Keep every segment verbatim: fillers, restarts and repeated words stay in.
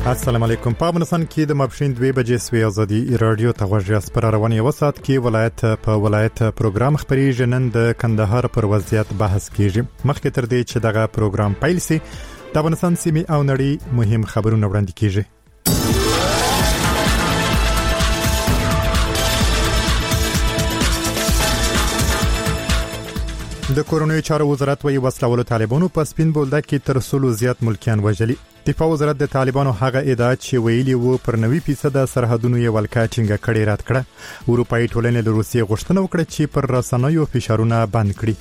السلام علیکم. په افغانستان کې د ماپښین دوه بجې سوي ازادي رادیو ته غوږی سپر رواني وسات کې ولایت په ولایت پروګرام خبري نن د کندهار پر وضعیت بحث کیږي. مخکې تر دې چې دغه پروګرام پیل شي د افغانستان سیمې او نړۍ مهم خبرونه وړاندې کیږي. د کورونوي چارو وزارت وایي وسلوالو طالبانو په سپین بولدک کې تر څو زیات ملکیان وژلي. دفاع وزارت د طالبانو هغه ادعا چې ویلي وو پر نوي فیصد سرحدونو یې ولکا ټینګه کړې رات کړه. اروپאי ټولنې له روسیې غوښتنه وکړه چې پر رسنیو فشارونه بند کړي.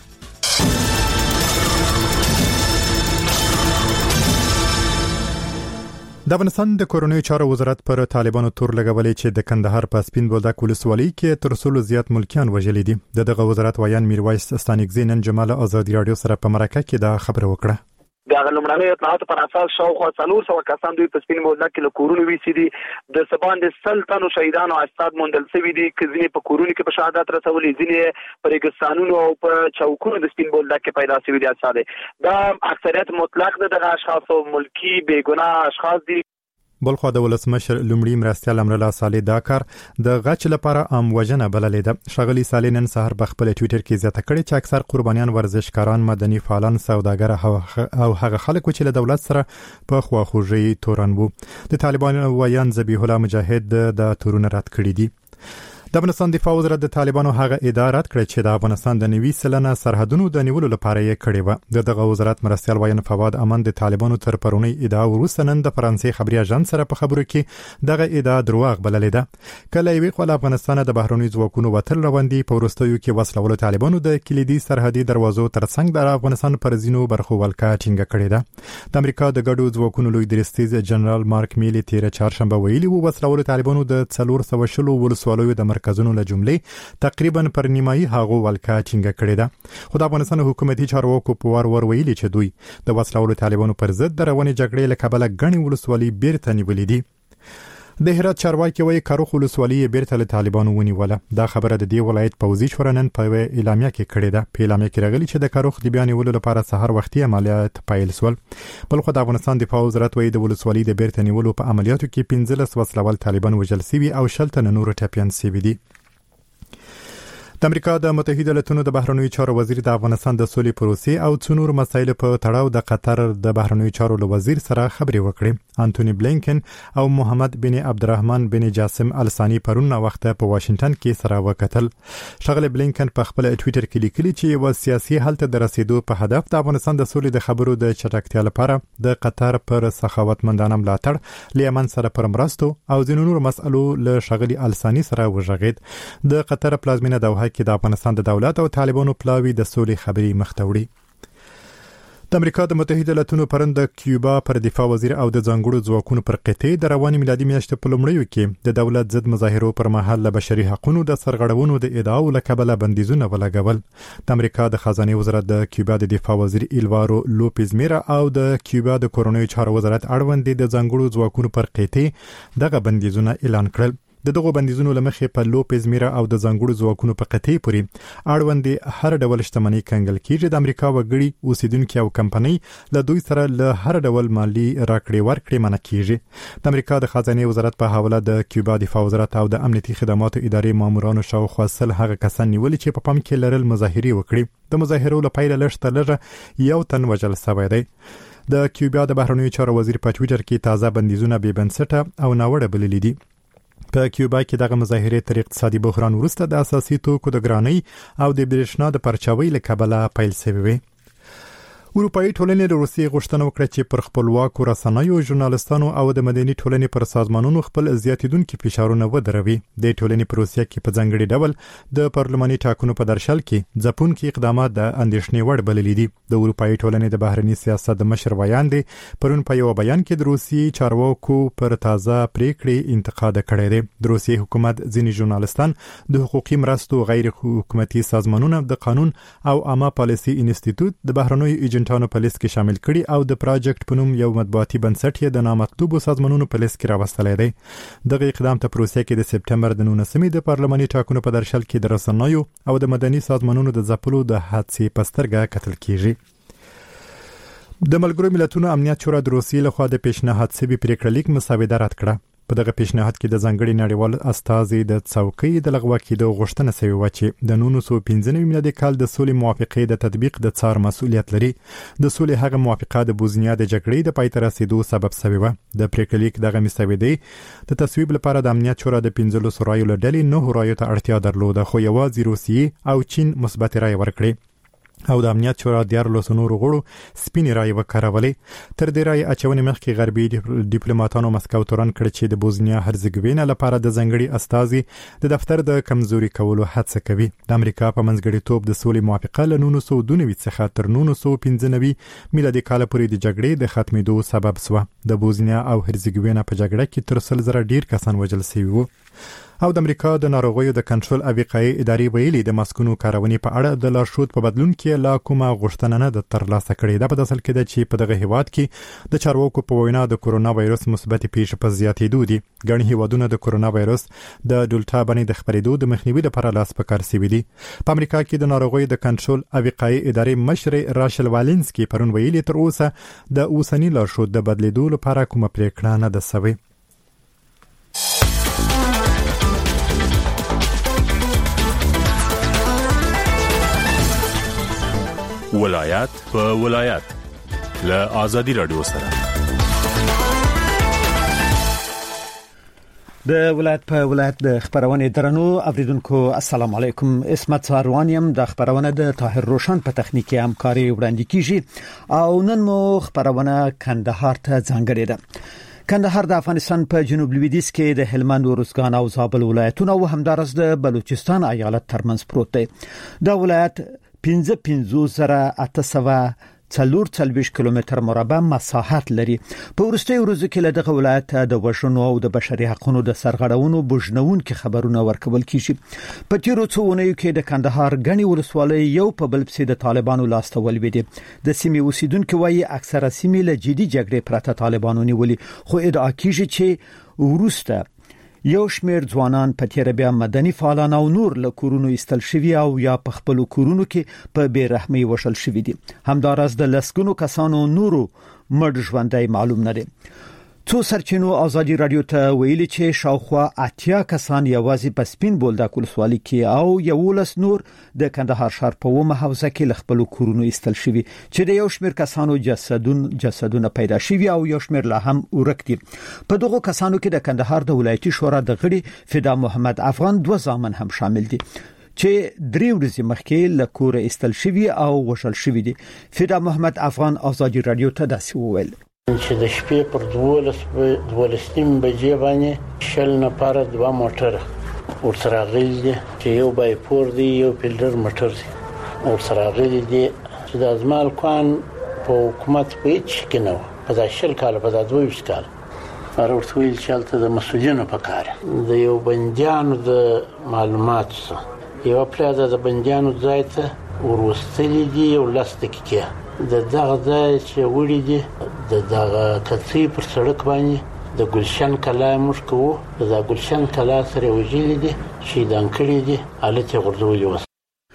د افغانستان د کورونوي چارو وزارت پر طالبانو تور لګولې چې د کندهار په سپین بولدک ولسوالۍ کې تر څو زیات ملکیان وژلي دي. دغه وزارت وایان میرویس ستانګزی نن جمال آزادي رادیو سره په مرکه کې دا خبره وکړه. د غلمړنۍ اطلاعاتو پر اساس شاوخوا څلور سوه کسان دوی په سپین بولدک کې له کورونو ویسي دي. د سبان د سلطنو شهیدانو اجساد موندل شوي دي. ځینې په کورونو کې په شهادت رسولي، ځینې په ریګستانونو او په چوکونو د سپین بولدک کې پیدا شوي دي اجساد. دا اکثریت مطلق دغه اشخاص او ملکی بیګناه اشخاص دي. بلخو د ولسمشر لومړي مرستیال امرالله صالح دا کار د غچ لپاره عام وجنه بللې ده. شغلی صالح نن سحر په خپل ټوئیټر کې زیاته کړې چې اکثر قربانیان ورزشکاران، مدني فعالان، سوداګر او هغه خلک چې له دولت سره په خواخوږي تورن وو. د طالبان ویان ذبیح الله مجاهد د تورونه رد کړی دي. د افغانستان دفاع وزارت د طالبانو هغه ادعا رد کړې چې د افغانستان د نوي سلنه سرحدونو د نیولو لپاره یې کړې و. دغه وزارت مرستیال وایي فواد امن د طالبانو تر پرونی ادعا وروسته نن د فرانسې خبري اژانس سره په خبرو کې دغه ادعا دروغ بللې ده. کله یوې خوا له افغانستان د بهرنی ځواکونو وتل روان دي، په وروستیو کې وسلوالو طالبانو د کلیدي سرحدي دروازو ترڅنګ د افغانستان پر ځینو برخو ولکا ټینګه کړې ده. د امریکا د ګډو ځواکونو لوی درستیز جنرال مارک میلی تیر چهارشنبه ویلي وو وسلوالو طالبانو د څلور سوه شلو ولسوالیو د مرکزونو له جملې تقریبا پر نیمایي هغه ولکا ټینګه کړې ده. خو د افغانستان حکومتي چارواکو په وار ور ویلي چې دوی د وسلوالو طالبانو پر ضد د روانې جګړې له کبله غني ولسوالۍ بیرته نیولې دي. د هرات چارواکي وایي کاروخ ولسوالۍ بیرته له طالبانو ونیوله. دا خبره د دې ولایت پوځي شورا نن په اعلامیه کې کړې ده. په اعلامیه کې راغلي چې د کاروخ د بیان نیولو لپاره سحر وختي عملیات پیل شول. بلخو د افغانستان دفاع وزارت وایي د ولسوالۍ د بیرته نیولو په عملیاتو کې پنځلس وسلوال طالبان وژل شوي او شل تنه نور ټپیان شوي دي. د امریکا د متحده ایالاتونو د بهرنیو چارو وزیر د افغانستان د سولې پروسې او څو نور مسایل په تړاو د قطر د بهرنیو چارو له وزیر سره خبرې وکړې. انټونی بلینکن او محمد بن عبدالرحمن بن جاسم الثانی پرون وخت په واشنگټن کې سره وکتل. شغله بلینکن په خپل ټوئیټر کې لیکلي چې یو سیاسي حل ته د رسیدو په هدف د افغانستان د سولې د خبرو د چټکتیا لپاره د قطر پر سخاوتمندانه ملاتړ لیمن سره پر مرستو او ځینو نور مسئلو له شغلي الثانی سره وژغید. د قطر پلازمینه دوحه کې د افغانستان د دولت او طالبانو پلاوی د سولې خبري مختوړي. د امریکا د متحده ایالاتونو پرند کیوبا پر دفاع وزیر او د ځانګړو ځواکونو پر قطعې د رواني میلادي میاشتې په لومړیو کې د دولت ضد مظاهرو پر مهال له بشري حقوقو د سرغړونو د ادعاو له کبله بندیزونه ولګول. د امریکا د خزانه وزارت د کیوبا د دفاع وزیر ایلوارو لوپیز میرا او د کیوبا د کورونوي چارو وزارت اړوند د ځانګړو ځواکونو پر قطعې دغه بندیزونه اعلان کړل. د دغه بندیزونو لمخې په لوپیز میرا او د ځانګړو ځواکونو په قطعې پورې اړوند هر ډول شتمنۍ کنګل کیږي. د امریکا وګړي اوسیدونکو او کمپنۍ له دوی سره له هر ډول مالی راکړې ورکړې منع کیږي. د امریکا د خزانه وزارت په حواله د کیوبا دفاع وزارت او د امنیتي خدماتو ادارې مامورانو شاوخوا سل هغه کسان نیولي چې په پام کې لرل مظاهرې وکړي. د مظاهرو لپاره لږ لږ یو تن وژل شوی دی. د کیوبا د بهرنیو چارو وزیر په ټوئیټر کې تازه بندیزونه بې بنسټه او ناوړه بللي دي. په کیوبا کې دغه مظاهرې تر اقتصادي بحران وروسته د اساسي توکو د ګرانۍ او د برېښنا د پرچاوۍ له کبله پیل شوی وي. اروپאי ټولنې له روسیې غوښتنه وکړه چې پر خپلواکو رسنیو، ژورنالستانو او د مدني ټولنې پر سازمانونو خپل زیاتیدونکي فشارونه ودروي. د ټولنې په روسیه کې په ځانګړي ډول د پارلماني ټاکنو په درشل کې ځپونکي اقدامات د اندېښنې وړ بللي دي. د اروپאי ټولنې د بهرني سیاست د مشر ویان دی پرون په یو بیان کې د روسیې چارواکو پر تازه پریکړې انتقاد کړی دی. د روسیې حکومت ځینې ژورنالستان د حقوقي مرستو غیر حکومتي سازمانونو د قانون او عامه پالیسي انسټیټیوټ د بهرنیو ایجنټانو په لیست کې شامل کړي او د پروجیکټ په نوم یو مطبوعاتي بنسټ یې د نامطلوبو سازمانونو په لیست کې راوستلی دی. دغه اقدام ته په روسیه کې د سپټمبر د نولسمې د پارلماني ټاکنو په درشل کې د رسنیو او د مدني سازمانونو د ځپلو د حادثې په سترګه کتل کیږي. د ملګرو ملتونو امنیت شورا د روسیې لخوا د پیشنهاد سوي پریکړه لیک مسوده رد کړه. په دغه پیشنهاد کې د ځنګړي نړیوال استازي د څوکۍ د لغوه کېدو غوښتنه شوې و چې د نولس سوه پنځه نوي میلادي کال د سولې موافقې د تطبیق د څار مسؤلیت لري. د سولې هغه موافقه د بوزنیا د جګړې د پای ته رسیدو سبب شوې و. د پریکړه لیک دغه مسودې د تصویب لپاره د امنیت شورا د پنځلسو رایو له ډلې نه رایو ته اړتیا درلوده، خو یوازې روسیې او چین مثبت رای ورکړي او د امنیت شورا دیارلس نورو غړو سپینې رای وکارولې. تر دې رای اچونې مخکې غربي ډیپلوماټانو مسکو تورن کړ چې د بوزنیا هرزګوینا لپاره د ځنګړي استازي د دفتر د کمزوري کولو هڅه کوي. د امریکا په منځګړیتوب د سولې موافقه له نولس سوه دوه نوي څخه تر نولس سوه پنځه نوي میلادي کال پورې د جګړې د ختمېدو سبب شو. د بوزنیا او هرزګوینا په جګړه کې تر سل زره ډیر کسان وژل شوي وو. او د امریکا د ناروغیو د کنټرول او وقایې ادارې ویلي د ماسکونو کارونې په اړه د لارښود په بدلون کې لا کومه غوښتنه نه ده ترلاسه کړې. دا په اصل کې ده چې په دغه هیواد کې د چارواکو په وینا د کورونا وایرس مثبت پیښې په زیاتېدو دي. ګڼ هیوادونه د کورونا وایرس د ډلټا بڼې د خپرېدو د مخنیوي لپاره لاس په کار شوي دي. په امریکا کې د ناروغیو د کنټرول او وقایې ادارې مشر راشل والنسکي پرون ویلي تر اوسه د اوسنی لارښود د بدلیدو لپاره کومه پریکړه نه ده شوې. ولایت په ولایت له آزادي رادیو سره د ولایت په ولایت د خبرونه درنو اوریدونکو السلام علیکم. اسمت ساروانیم د خبرونه د طاهر روشن په تخنیکی همکاري وړاندې کیږي او نن مو خبرونه کندهار ته ځانګړې ده. کندهار د افغانستان په جنوب لویدیځ کې د هلمند، ورزګان او زابل ولایتونو او همدارس د بلوچستان ایالت ترمنځ پروت دی. دا ولایت پنځه پنځوس زره اته سوه څلور څلوېښت کیلومتر مربع مساحت لري. په وروستي ورځو کې له دغه ولایت د وژنو او د بشري حقوقو د سرغړونو بوجنونکو خبرونه ورکول کیږي. په تیرو څو اونیو کې د کندهار غني ولسوالۍ یو په بل پسې د طالبانو لاسته ولوېدې. د سیمې اوسیدونکو وايي اکثره سیمې له جدي جګړې پرته طالبانو نیولې، خو ادعا کیږي چې ورسته یو شمیر ځوانان په تیر بیا مدني فعالان او نور له کورونو ایستل شوی او یا په خپل کورونو کې په بیرحمي وشل شوی دي. همدارس د لسګونو کسانو نورو مړ ژوندۍ معلوم نه دي. څو سرچینو ازادي رادیو ته ویلي چې شاوخوا اتیا کسان یوازې په سپین بولدک ولسوالۍ کې او یولس نور د کندهار ښار په ومه حوزه کې له خپل کورونو ایستل شوی چې د یو شمیر کسانو جسدون جسدونه پیدا شوی او یو شمیر لا هم ورک دي. په دغه کسانو کې د کندهار د ولایتي شورا د غړي فدا محمد افغان دوه ځامن هم شامل دي چې درې ورځې مخکې له کوره ایستل شوی او وشل شوی دي. فدا محمد افغان ازادي رادیو ته داسې وویل چې د شپې پر دولس دولس نیم بجې باندې شل نفر دوه موټر ورسره غلي دي چې یو بای پور دی یو فیلډر موټر دی ورسره غلي دي چې د ازمال کوان په حکومت په هیڅ کې نه و. په ځای شل کال په ځای دوه ویشت کال ورته ویل چې هلته د مسؤلینو په کار د یو بندیانو د معلومات څخه یو پلاده د بندیانو ځای ته ورستلي دي یو لاس دقیقې د دغه ځای چې وړي دي د دغه کڅي پر سړک باندې د ګلشن کلا موږ کوو د ګلشن کلا سره وجلي دي شهیدان کړي دي حالت غردولي وس.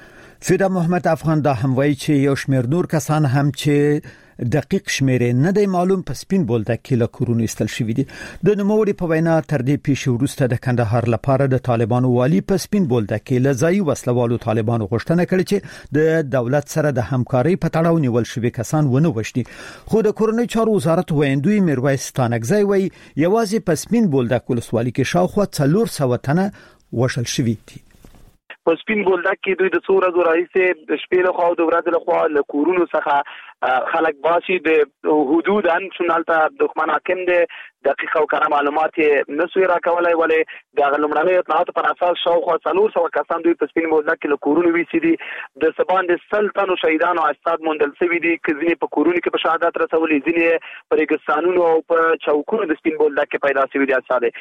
فدا محمد افغان دا هم وایي چې یو شمیر نور کسان هم چې دقیق شمیرې نه دی معلوم په سپین بولدک کې له کورونو ایستل شوی دي. د نوموړي په وینا تر دې پیښې وروسته د کندهار لپاره د طالبانو والی په سپین بولدک کې له ځای وسلوالو طالبانو غوښتنه کړې چې د دولت سره د همکارۍ په تړاو نیول شوی کسان ونه وښتي. خو د کورنۍ چارو وزارت ویندوی میرویس ستانکزی وایي یوازې په سپین بولدک ولسوالۍ کې شاوخوا څلور سوه تنه وشل شوي دي. په سپین بولدک کې دوی د څو ورځو راهیسې د شپې له خوا او د ورځې له خوا له کورونو څخه خلک باسي د حدوداً شنالته دښمن حاکم دی دقیق او کره معلومات نه سوی راکولای ولې د غلمړنۍ اطلاعات پر اساس شاوخوا څلور سوه کسان دوی په سپین بولدک کې له کورونو ویسي دي. د سبان د سل تنو شهیدانو اجساد موندل شوي دي چې ځینې په کورونو کې په شهادت رسولي ځینې په ریګستانونو او په چوکونو د سپین بولدک کې پیدا شوي دي اجساد.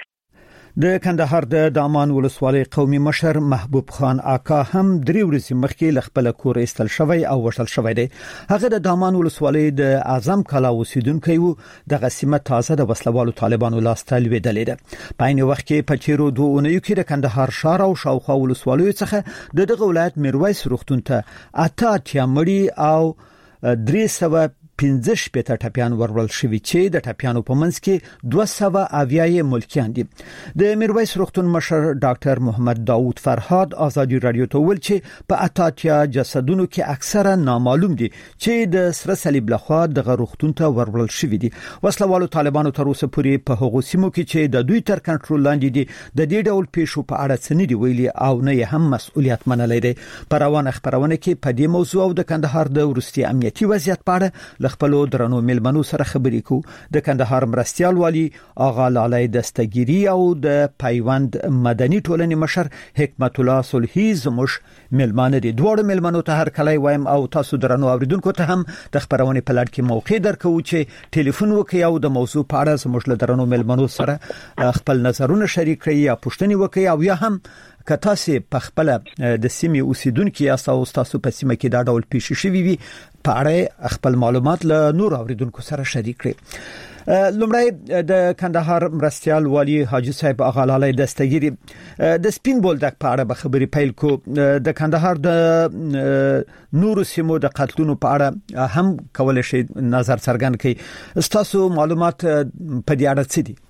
د کندهار د دامان ولسوالۍ قومي مشر محبوب خان آقا هم درې ورځې مخکې له خپل کور ایستل شوی او وشل شوی دی. هغه د دامان ولسوالۍ د اعظم کلا اوسیدونکی وو. دغه سیمه تازه د وسلوالو طالبانو لاسته لوېدلې ده. په عین وخت کې په چیرو دوه اونیو کې د کندهار ښار او شاوخوا ولسوالیو څخه د دغه ولایت میرویس روغتون ته اته اتیا مړي او درې سوه پنځه شپږ ټپيان ورول شوي چې د ټپيانو په منځ کې دوه سوه اویا ملکیان دي. د میرویس روغتون مشر ډاکټر محمد داوود فرهاد ازادي رادیو ته ویل چې په اتاتیا جسدونو کې اکثره نامعلوم دي چې د سره صلیب لخوا د روغتون ته ورول شوي دي. وسلوالو طالبانو تر اوسه پورې په هغو سیمو کې چې د دوی تر کنټرول لاندې دي د دې ډول پیښو په اړه څه نه دی ویلي او نه هم مسؤلیت منلای دي. په روانه خبرونه کې په دې موضوع او د کندهار د ورستي امنیتي وضعیت په اړه ل خپل درنو ملمنو سره خبرې کو. د کندهار مرستيال والی آغا لالای دستګيري او د پیوند مدني ټولنې مشر حکمت الله صلحي زموږ ملمانه دي. دوړ ملمنو ته هر کله وایم او تاسو درنو اوریدونکو ته هم د خبرونه په لړ کې موقع درکو چې ټلیفون وکي او د موضوع په اړه زموږ له درنو ملمنو سره خپل نظرونه شریک کړئ یا پوښتنه وکي او یا هم کته سي په خپل د سیمې اوسیدونکو یا تاسو په سیمه کې دا ډول پیښ شوي وي په اړه خپل معلومات له نور اوریدونکو سره شریک کړئ. لومړی د کندهار مرستيال والی حاجی صاحب اغالالای دستګيري د سپین بولدک په اړه خبري پیل کو. د کندهار د نور سیمو د قتلونو په اړه هم کول شي نظر څرګند کړي. تاسو معلومات په دې اړه څه دي؟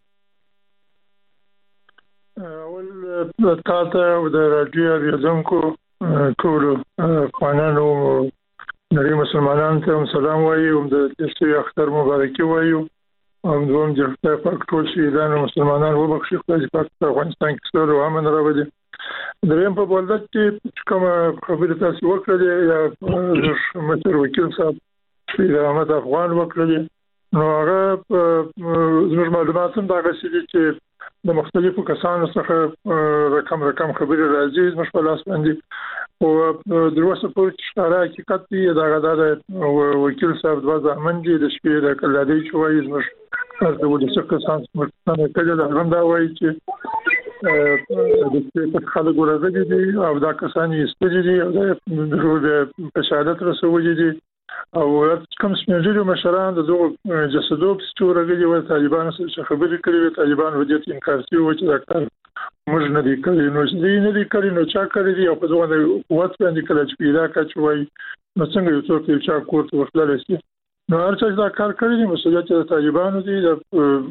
اول تاسو د رادیو اوریدونکو ټول قانونو نړۍ مسلمانانو ته سلام وایم. د دې اختر مبارکي وایم او دوم د خپل پاک ټول شهیدانو مسلمانانو وبخښي خدای پاک په افغانستان کې سره امن راوړي. دریم په بولدک کې کوم خبره تاسو وکړه یا مشر وکیل صاحب شهید احمد افغان وکړه نو هغه زموږ معلومات هم دا غوښتي چې د مختلفو کسانو څخه رقم رقم خبرې راځي زموږ په لاس باندې او دروسه پورې ښکارا حقیقت دی دا غدا وکیل صاحب د ځامن دي د شپې د کلادي شوی زموږ د ولسي کسان څخه کله د غونډه وایي چې د څه خلک ورغلي دي او دا کسان یې ستړي دي او د په شهادت رسولي دي او کوم سپینځلو مشران د دغه جسدو په ستورګي او طالبان سره خبرې کړې طالبان ودیت انکار کوي چې ډاکټر موږ نه دي کړی نو چې نه دي کړی نو چا کړی دی او په دغه قوت باندې کله چې پیدا کچوي نو څنګه یو څوک چې چا کوړ ورتلل شي نو هر څه دا کار کړی دی مسؤلیت د طالبانو دی د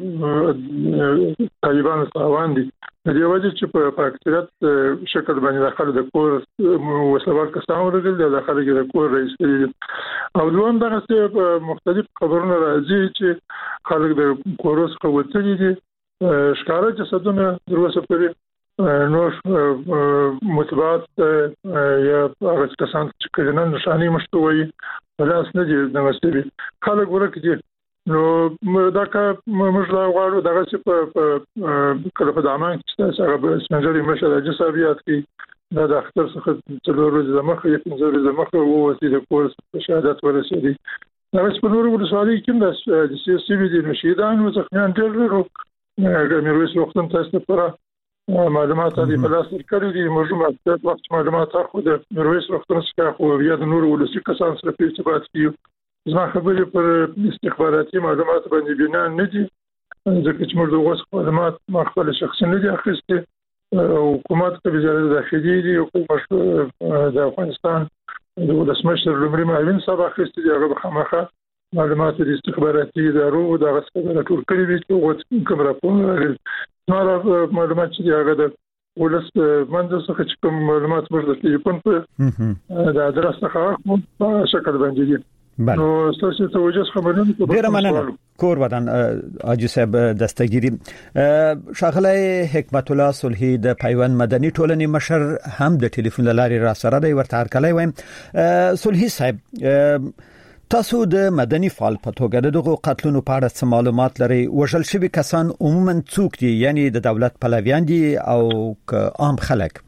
طالبانو تاوان دي د دې وجه چې په اکثریت شکل باندې داخله د کور وسلوال کسان ورغلي د داخله کې د کور رئیس دی او دوم دغه څه مختلف خبرونه راځي چې خلک د کورس قوتلي دي ښکارا جسدونه دروسه پرې نو متبات یا هغه کسان چې کله نشانی مشتوي ولاس نه دي د مسلې خلک ورکړي نو دا که موږ لا غواړو دغه چې په کله په دامان کې هغه سنجري مشه د جسابيات کې دا د اختر څخه څلور ورځې د مخه یو څلور ورځې د مخه وو چې د کورس په شهادت ورسېدي دا په نور ولسوالۍ کې د سیاسي دي نشیدان او ځخنان ډېر ورو میرویس وختم تاسو لپاره معلومات دي په لاس کړی دي موږ ماته وخت معلومات اخو د میرویس وختم څخه خو بیا د نور ولسي کسان سره په ارتباط کې زما خبرې پر استخباراتي معلومات باندې بنا نه دي ځکه چې موږ دغه معلومات ما خپل شخصي نه دي اخیستي حکومت ته وزارت داخلي دي حکومت د افغانستان د ولسمشر لمړي معاون صاحب اخیستي دي هغه خامخا معلومات د استخباراتي ادارو د غسل ټول کړي دي چې کوم راپور نو معلومات چې هغه د ولس منځ څخه چې کوم معلومات موږ د ټلیفون په د ادرس څخه په شکل باندې دي نو تاسو ته وجه خبرونه کوم ډیر مننه کور ودان حاجی صاحب دستګيري شاغله حکمت الله صلحي د پیوند مدني ټولنې مشر هم د ټلیفون لاري را سره دی ورته هر کله وایم صلحي صاحب تاسو د مدني فعال په توګه دغه قتلونو په اړه څه معلومات لري وژل شوي کسان عموما څوک دي یعنی د دولت پلویان دي او عام خلک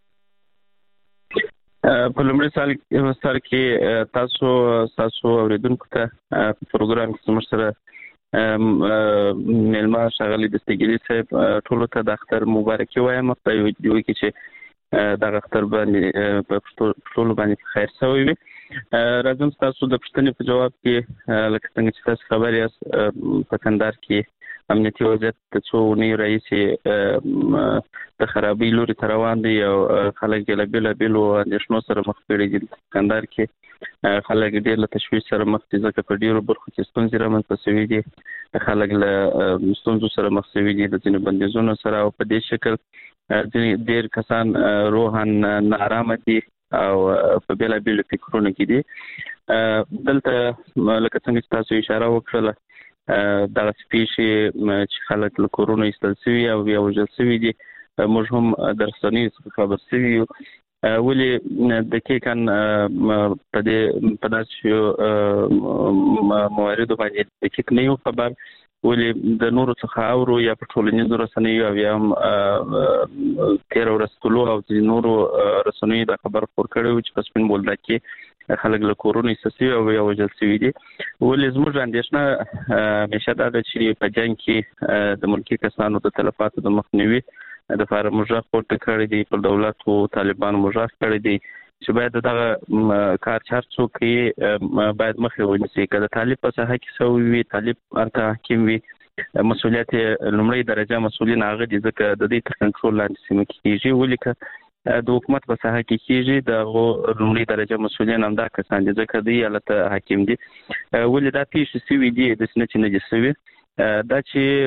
په لومړي سال سر کې تاسو تاسو اوریدونکو ته په پروګرام کې موږ سره ملما شغالي دستګيري صاحب ټول ته د اختر مبارکي وایم په یو ویډیو کې چې د اختر باندې په ټول باندې خیر سوي وي راځم تاسو د پښتنې په جواب کې لکه څنګه چې تاسو خبر یاست په کندهار کې امنیتي وضعیت د څو نه رئیس د خرابې لوري تر روان دي او خلک له بل بل اندېښنو سره مخ کړي دي. کندهار کې خلک ډېر له تشویش سره مخ دي ځکه په ډیرو برخو کې ستونزې رامنځته شوې دي. خلک له ستونزو سره مخ شوي دي د ځینو بندیزونو سره او په دې شکل ځینې ډېر کسان روحاً ناارامه دي او په بل بل فکرونه کې دي. دلته لکه څنګه چې تاسو اشاره وکړه دا سپیشي چې خلک له کورونا ایستل شوي او یا وژل شوي دي موږ هم درسنی خبر شوي یو ولې د کې کان په دې په داسې مواردو باندې د کې نه یو خبر ولې د نورو څخه اورو یا په ټولنیزو رسنیو او یا هم تیر ورستلو او د نورو رسنیو د خبر خور کړو چې په سپین بولدا کې خلک له کورونا ایستل او یا وژل شوي دي. ولې زموږ اندېښنه همیشه دا ده چې په جنګ کې د ملکي کسانو د تلفاتو د مخنیوي د لپاره موږ پورته کړی دی په دولت او طالبان موږ کړی دی چې باید دغه کار چار څوک باید مخه ونیسي کله طالب په ساحه کې سوي وي طالب انته حکیم وي مسؤلیت لومړی درجه مسؤلین هغه دي ځکه د دې تر کنټرول لاندې سیمه کېږي ولې د حکومت په ساحه کې کېږي د لومړی درجه مسؤلین هم دا کسان دي ځکه دی الته حکیم دي ولې دا پیښې سوي دي د سنت نه دي سوي دا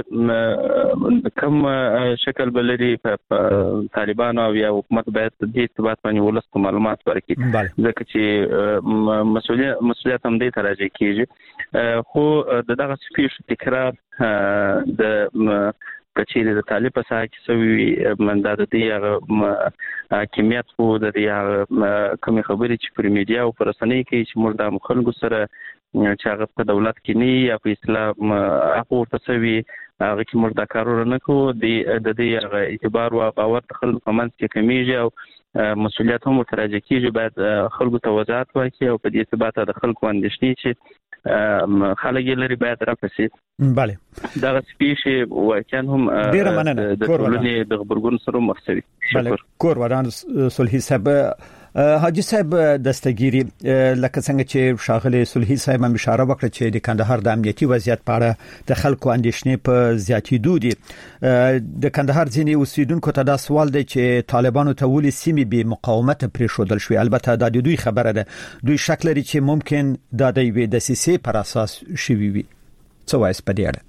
چې کوم شکل بلري په طالبانو او یا حکومت باید د دې ثبات باندې ولست معلومات ورکړي ځکه چې مسؤلیت مسؤلیت هم دې تراجع کیږي خو دغه سپیش تکرار د کچېره د طالب په ساحه کې سوي مندا د دې کمیت خو د دې کوم خبرې چې پر میډیا او پر رسنۍ کې چې موږ د مخالفو سره چې هغه په دولت کې نه یا په اسلام هغه تسوي هغه کې موږ د کارونه نه کوو د دې اعتبار او باور د خلکو په منځ کې کمیږي او مسؤلیت هم تراجع کیږي باید خلکو ته وضاحت ورکړي او په دې ثبات د خلکو اندېښنې چې خلک یې لري باید راپسې bale دا سپیشي واقعا هم د ټولنې د خبرګون سره مخ شوي. bale کور ودان صلحي صاحب حاجی صاحب دستګيري لکه څنګه چې شاغلي صلحي صاحب هم اشاره وکړه چې د کندهار د امنیتي وضعیت په اړه د خلکو اندېښنې په زیاتېدو دي. د کندهار ځینې اوسیدونکو ته دا سوال دی چې طالبانو ته ولې سیمې به مقاومت پرې شودل شوې البته دا د دوی خبره ده دوی شک لري چې ممکن دا د وی د سیسي پر اساس شوي وي. څه وایي په دې اړه؟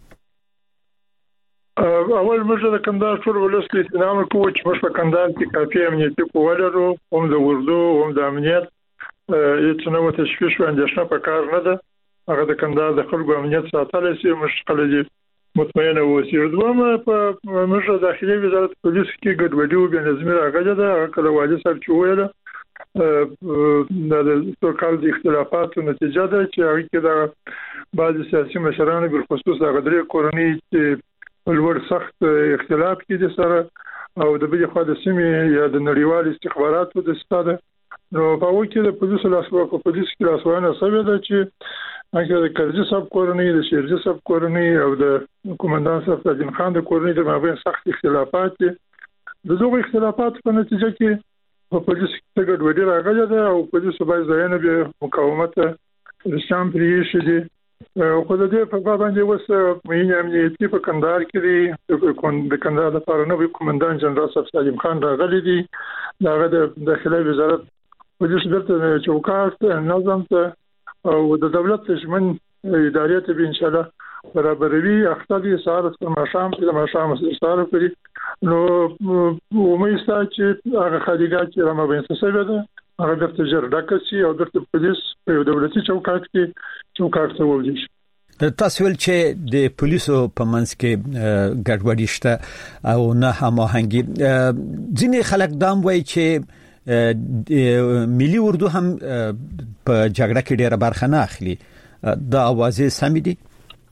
اول موږ د کندهار ټول ولست استنام کوو چې موږ په کندهار کې کافي امنیتي قوه لرو هم د اردو هم د امنیت هیڅ نوع تشویش او اندېښنه په کار نه ده. هغه د کندهار د خلکو امنیت ساتل شي مشکل دي مطمئنه اوسئ. دومره په موږ د داخلي وزارت پولیس کې ګډوډي او بې نظمي راغله ده. هغه کله والي صاحب چې ویل د ټول د اختلافاتو نتیجه ده چې هغه کې د بعض سیاسي مشرانو بل خصوص هغه درې کورنۍ چې ولور سخت اختلاف کې دي سره او د بل خوا د سیمې یا د نړیوال استخباراتو د ستاده نو په وخت کې د پولیس لاسوه په پولیس کې لاسوانه سوي ده چې هغه د کرزي صاحب کورنۍ د شیرزي صاحب کورنۍ او د کومندان صاحب تاجین خان د کورنۍ د مابین سخت اختلافات دي. د دغه اختلافات په نتیجه کې په پولیس کې ګډوډي راغله ده او پولیس باید ځاینه به مقاومت رسام پرې شي دي. خو د دې په باندې وسه مینه امنیتي په کندهار کې دی د کندهار لپاره نوې کومندان جنرال صاحب سلیم خان راغلی دی. دغه د داخلي وزارت پولیس درته چوکاټ نظم ته او د دولت شمن ادارې ته به ان شاء الله برابروي اختیاري ساره پر مشام د مشام سره کوي نو ومې ستا چې هغه خالیګات چې رامه بین څه ده هغه د تجربه ډکسي او د پولیس په دولتي چوکاټ کې چوکاټ ته ولګي. تاسو ول چې د پولیسو په منځ کې ګډوډي شته او نه هماهنګي ځینې خلک دام وایي چې ملي اردو هم په جګړه کې ډېره برخه نه اخلي. دا اوازې سمې دي؟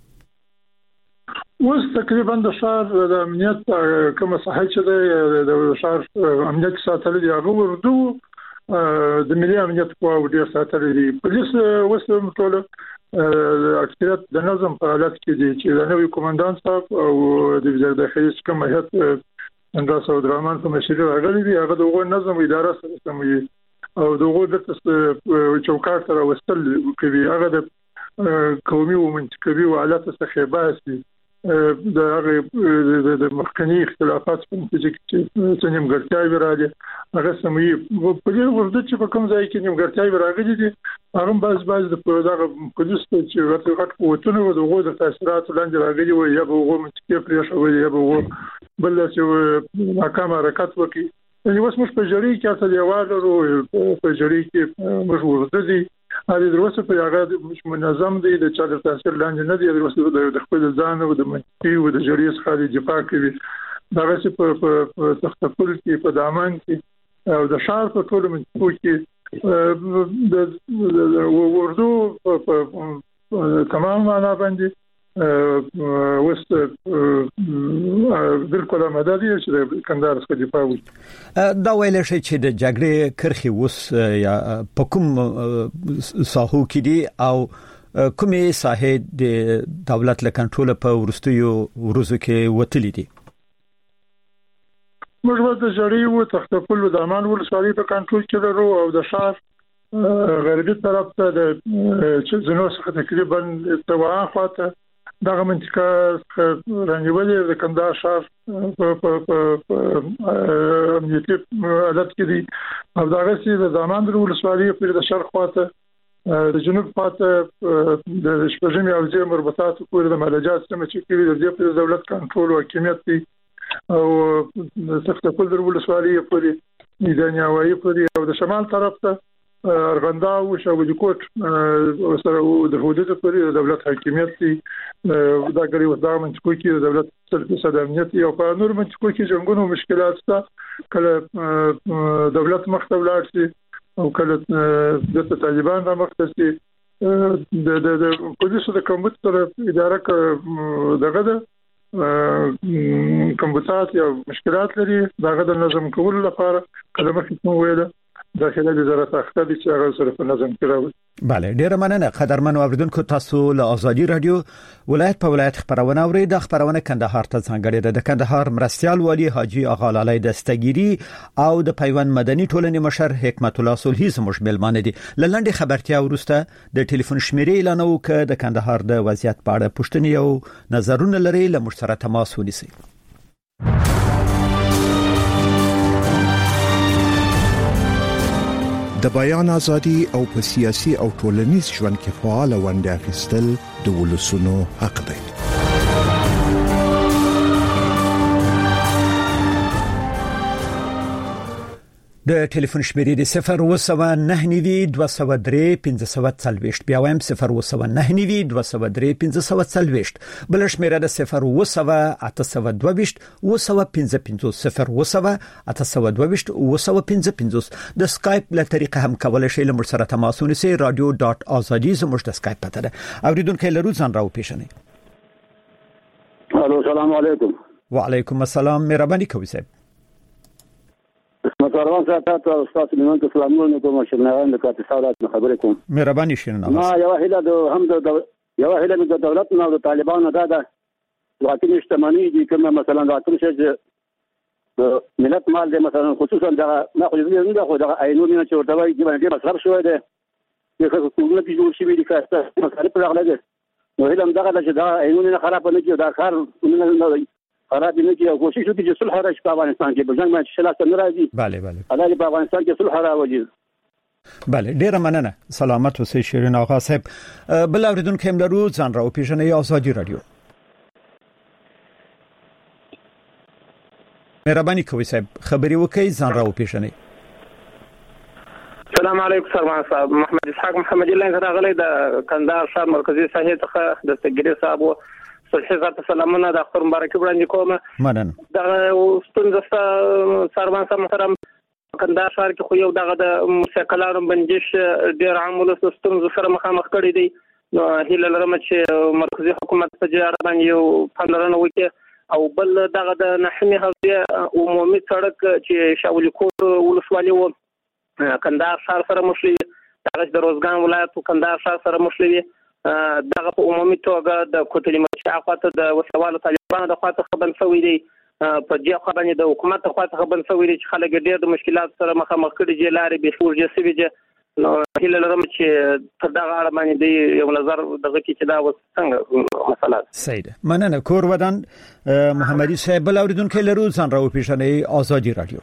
اوس تقریبا د شهر د امنیت کومه ساحه چې د شهر امنیت ساتل دی هغه اردو د ملي امنیت قواو ډېر ساتل دي. پولیس وسم ټول اکثریت د نظم په حالت کې دي چې د نوې کومندان صاحب او د وزارت داخلي څخه هیئت انداز او درمان په مشري راغلي دي. هغه دغه نظم اداره سره سموي او دغه د چوکاټ سره وستل کوي. هغه د قومي او منطقوي حالت څخه باسي د هغه د مخکنی اختلافات په نتیجه کې چې نیمګړتیاوې راځي هغه سموي په دې ورته چې په کوم ځای کې نیمګړتیاوې راغلي دي هغه باز باز د پروژه پولیس چې غټ غټ قوتونه او دغه د تاثیرات لاندې راغلي وي یا به وګورم چې پرې شوی یا به بل چې ناکام حرکت وکړي یعنی اوس موږ په جری کې تاسو دیواله په جری کې موږ ورته دي هغه دروسه په هغه منظم دي د چا د تاثیر لاندې نه دي دروسه د خپل ځان او د منطقي او د جری څخه د دفاع کوي دا چې په تختپل کې په دامن کې او د شهر په ټول منطقو کې د وردو په تمام معنا باندې وست بالکل مددي چې د کندهار څخه دفاع وکړي دا ویل شي چې د جګړې کرخي وس یا په کوم ساحو کې دي او کومه ساحه د دولت له کنټرول په ورستیو ورزو کې وتلې دي موږ د جړې او تختپل د امان ولسوالۍ په کنټرول کې لرو او د شهر غربي طرف ته د چې زنو څخه تقریبا تواه خواته دغه منطقه رنګولې د کندهار شهر په امنیتي حالت کې دي او دغه چې د زمان د ولسوالۍ په د شرق خواته د جنوب خواته د شپږمې او ځې مربوطات پورې د مالجات سم چې کوي د دې په دولت کنټرول او حکومت دي او د تختپل د ولسوالۍ پورې میدان هوایی پورې او د شمال طرف ته ارغندا او شاولي کوټ سره د حدود پورې د دولت حکومت دي دا غړي ودا منځکو کې د دولت سره امنیت او په نور منځکو کې څنګه مشکلات شته کله دولت مخته ولاړ شي او کله د طالبان را مخته شي د د پولیسو د کمپیوټر اداره دغه د کمپیوټر یا مشکلات لري دغه د نظم کول لپاره کله مخکې ویل داخله وزارت اقتصاد چې هغه سره په نظم کې راوړي. بله ډیره مننه قدرمنو اوریدونکو تاسو له آزادي رادیو ولایت په ولایت خبرونه اورئ د خبرونه کندهار ته ځانګړې ده د کندهار مرستيال والی حاجی آغا لالی دستگیری او د پیوند مدني ټولنې مشر حکمت الله صلحي زموږ ملمانه دي لاندې خبرتیا ورسته د ټلیفون شمیرې اعلان وکړه د کندهار د وضعیت په اړه پوښتنې او نظرونه لري له موږ سره تماس ونیسئ. د بیان ازادي او په سیاسي او ټولنیز ژوند کې فعال ونډه اخیستل د ولسونو حق دی. د ټلیفون شمیرې د صفر و سوا نه نیوي دوه سوه درې پنځه سوه څلوېښت بیا وایم صفر و سوا نه نیوي دوه سوه درې پنځه سوه څلوېښت بل شمیره د صفر و سوا اته سوه دوه ویشت و سوه پنځه پنځوس صفر و سوا اته سوه دوه ویشت و سوه پنځه پنځوس د سکایپ له طریقه هم کولای شئ له موږ سره تماس ونیسئ رادیو ډاټ ازادي زموږ د سکایپ پته ده. اوریدونکو لرو ځان راو پیژنئ. الو السلام علیکم. وعلیکم السلام مهرباني کوئ صاحب. متروان ساته تاسو تاسو نن ته سلامونه کوم شنوان د کاتصالات خبرې کوم. مهرباني شنه. ما یو هله د هم د یو هله د دولت نه د طالبانو دا د واقعي اجتماعي دي کومه مثلا د اتل شي ملت مال د مثلا خصوصا د ما خو دې نه خو د عینونو چې ورته وایي چې باندې مصرف شوی دی یو څه کومه چې جوړ شي دي کاسته مثلا په هغه لګي نو هله دغه چې دا عینونو خراب نه کیږي دا کار نه خراب نه کیږي او کوشش وکړي چې صلح راشي په افغانستان کې بلځنګ باندې شلاته نه راځي. bale bale الله دې په افغانستان کې صلح راوړي. bale ډیره مننه سلامت اوسئ شیرین آقا صاحب. بل اوریدونکو هم لرو ځان راو پیژنئ آزادي رادیو. مهرباني کوئ صاحب خبري وکړئ ځان راو پیژنئ. السلام علیکم سلمان صاحب محمد اسحاق محمد الله راغلی د کندهار ښار مرکزی ساحې څخه د سګری صاحب صلحي زات سلامونه د اختر مبارک وړاندې کوم. مننه. دا ستونزه سرمان صاحب محترم کندهار ښار کې خو یو دغه د موسیقلانو بندش ډیر عام ولس ستونزه سره مخامخ کړي دي نو هیله لرم چې مرکزی حکومت په جاره باندې یو پاملرنه وکړي او بل دغه د نحمي حوزه عمومي سړک چې شاولي کوټ ولسوالۍ و کندهار ښار سره مشلي دغه د روزګان ولایت کندهار ښار سره مشلي دغه په عمومي توګه د کوټلی مرچا خواته د وسوالو طالبانو د خواته خبر شوی دی په دې خو باندې د حکومت خواته خبر شوی دی چې خلک ډېر د مشکلات سره مخامخ کړي دي لارې به شورجه سوي دي نو هیله لرم چې تر دا غاړه باندې د یو نظر دغه کې چې دا وس څنګه مسله صحیح ده. مننه. کور ودان محمدي صاحب بل اوریدونکو لرو ځان راو پیښنې آزادي رادیو.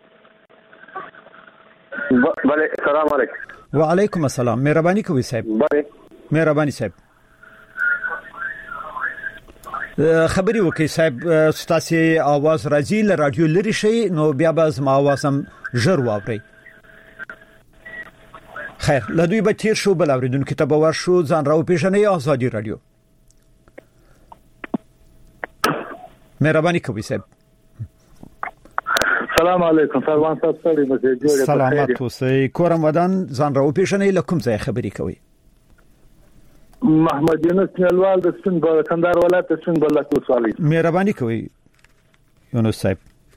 بله سلام علیکم. وعلیکم السلام. مهرباني کوي صاحب. بله مهرباني صاحب. خبري وکي صاحب ستاسو आवाज راځي ل رادیو لري شي نو بیا به زما आवाज هم ژر واوري. خیر لدوی به تیر شو بل اوریدونکو ته باور شو ځان راو پیژنې آزادي رادیو. مهرباني کوي صاحب. سلام علیکم. سلام تاسو ته مزه سلامات اوسئ. کورم ودان ځان راو پیژنې لکم ځای خبري کوي. محمد یونس نیلوال د سپین بل کندهار ولایت د سپین بل ولسوالۍ. مهرباني کوي یونس صاحب.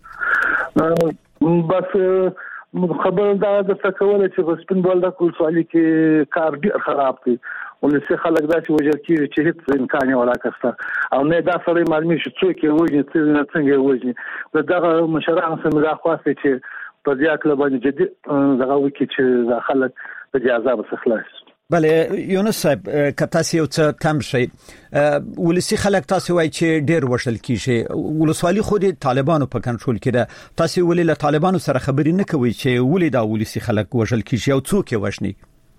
بس خبر دا د څکول چې په سپین بل د ولسوالۍ کې کار ډیر خراب دی. ولسی خلک دا چې وجر کیږي چې هیڅ امکان نه ولاکسته او نه دا سره معلومي شو څوک یې وژني څنګه څنګه وژني دغه مشران سم دا خواسته چې په دې اکل باندې جدي دغه وکی چې دا خلک په اجازه به خلاص. بله یونس صاحب کته یو څه تم شي ولسی خلک تاسو وای چې ډیر وشل کیږي ولسوالۍ خو د طالبانو په کنټرول کې ده تاسو ولې له طالبانو سره خبرې نه کوي چې ولې دا ولسی خلک وشل کیږي او څوک یې وشني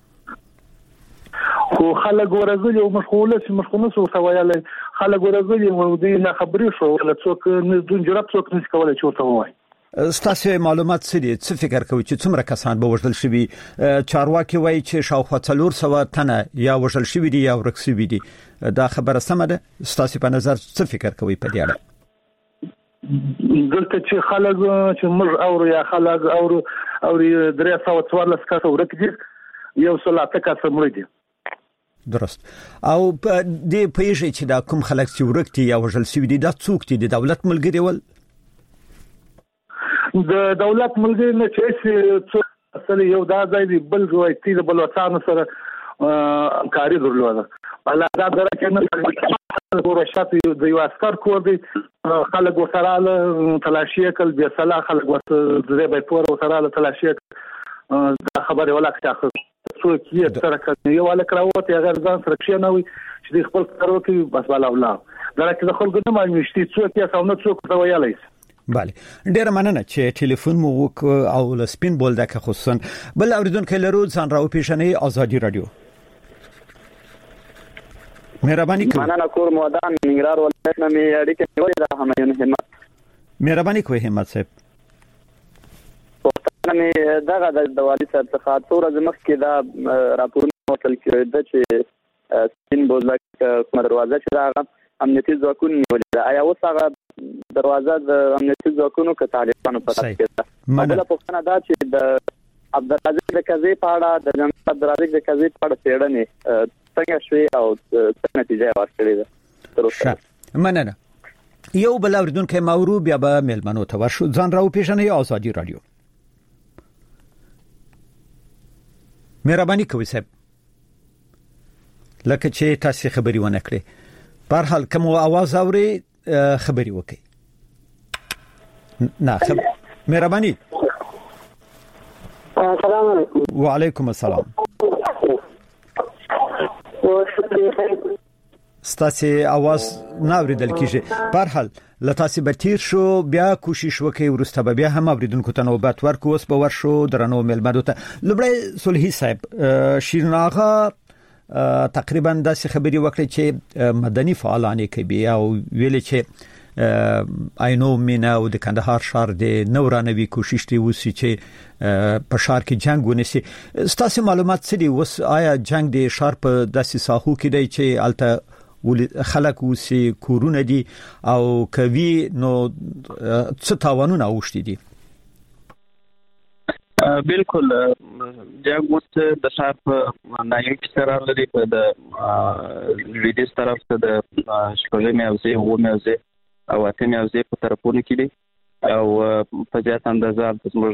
خو خلک ورغلي او مشغوله چې مشغوله سو سوایاله خلک ورغلي او دې نه خبرې شو ولا څوک نه دون جرأت څوک نشي کولای چې ورته وایي. ستاسو معلومات څه دي څه فکر کوي چې څومره کسان به وژل شوي چارواکي وایي چې شاوخوا څلور سوه تنه یا وژل شوي دي یا ورک شوي دي دا خبره سمه ده ستاسو په نظر څه فکر کوي په دې اړه دلته چې خلک چې موږ او یا خلک او او درې سوه څوارلس کسه ورک دي یو سلاته کسه مړ دي درست او دې پیژې چې دا کوم خلک چې ورک دي یا وژل شوي دي دا څوک دي د دولت ملګری ول د دولت ملګری نه چې څو اصلي یو دا ځای دی بل روایتي د بلوچستان سره همکاري درلوده بل دا درکه نه ورشات د یو عسكر کور دی خلک وسراله تلاشي کول بیا سلا خلک ورته به پور وسراله تلاشي دا خبره ولا څه څو کې سره کوي یو ولا کراوت یا غرضان سره کې نه وي چې خپل کارو کې بس بالا ولا درکه د خلکو نه معلومه شتي څو کې څو څو څو ویلای بله ډیر مننه چې ټلیفون مو وک او لسپین بولدک خصوصا بل اوریدونکو لرو ځان راو پیښنې آزادي رادیو. مهرباني کوئ. مننه کور مودان ننګرهار ولایت نه مې اړیکه نیولې ده همایون همت. مهرباني کوئ همت صاحب. پښتنه مې دغه د والي صاحب څخه څو ورځې مخکې دا راپورونه ورکړل کېده چې سپین بولدک کومه دروازه چې دا امنیتي ځواکونه نیولې ده آیا اوس هغه دروازه د امنیتي ځواکونو کې طالبانو په تاسو کې ده بل پوښتنه دا چې د عبدالرزاق د قضیې په اړه د جنرال عبدالرزاق د قضیې په اړه څېړنې څنګه شوې او څه نتیجه یې ورکړې ده تر اوسه. مننه. یو بل اوریدونکو ماورو بیا به ملمنو ته ورشو ځان راو پیژنې آزادي رادیو. مهرباني کوئ صاحب لکه چې تاسو خبري ونه کړې په هر حال کوم आवाज اوري خبري وکي نه خب مهرباني. السلام علیکم. وعلیکم السلام. ستاسو आवाज نه اوریدل کیږي په هر حال لتاسو به تیر شو بیا کوشش وکي ورسته به بیا هم اوریدونکو ته نوبت ورکو اوس به ورشو درنو ملمدو ته لبړی صلحي صاحب شیرناغه تقریبا داسې خبري وکړي چې مدني فعالان کوي او ویل چې آینو مینا او د کندهار شهر د نورانوي کوشش دی وسی چې په شهر کې جنگ ونیسي ستاسو معلومات څه دي وس آیا جنگ د شهر په داسې ساحو کې دی چې الته خلک وسی کورونه دي او کوي نو څه تاوانونه اوښتي دي. بالکل جنگ اوس د شهر په نایو کې سره لري په د لویدیځ طرف ته د شپږمې حوزې اوومې حوزې او اتمې حوزې په طرفونو کې دي او په زیات اندازه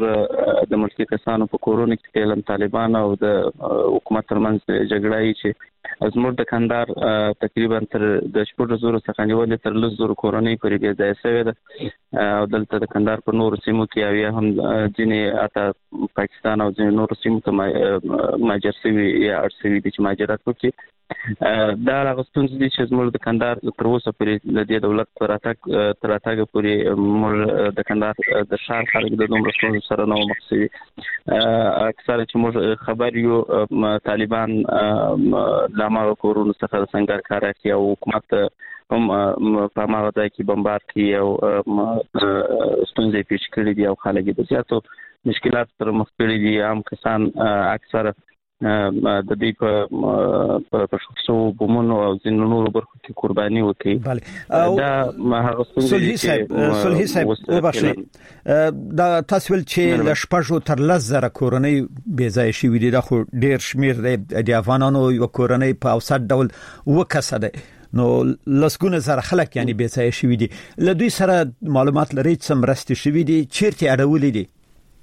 زموږ د ملکي کسانو په کورونو کې علم طالبان او د حکومت ترمنځ جګړه یې چې زموږ د کندهار تقریبا تر د شپږ زره څخه نیولې تر لس زره کورنۍ پورې بیا ځای شوې ده او دلته د کندهار په نورو سیمو کې او هم ځینې اته پاکستان او ځینې نورو سیمو ته مهاجر شوي یا اړ شوي دي چې مهاجرت وکړي. دا هغه ستونزې دي چې زموږ د کندهار تر اوسه پورې د دې دولت تر راتګ تر راتګ پورې موږ د کندهار د ښار خلک د دومره ستونزو سره نه مخ شوي. اکثره چې موږ خبر یو طالبان د هغه کورونو څخه د سنگار کار کوي او حکومت هم په هغه ځای کې بمبار کوي او ستونزې پیښ کړي دي او خلک د زیاتو مشکلات سره مخ کړي دي. عام کسان اکثره د دې په په شخصو بمونو او ځینو نورو برخو کې قرباني وکړي. دا هغه صلحي صاحب صلحي صاحب وبخښئ دا تاسو ول چې ل شپږو تر لس زره کورنۍ بې ځای شي دي. دا خو ډیر شمیر دی د افغانانو یو کورنۍ په اوسط ډول وکسه ده نو لسګونه زره خلک یعنی بې ځای شي دي. له دوی سره معلومات لري چې مرستې شوي دي چیرته اړولې دي؟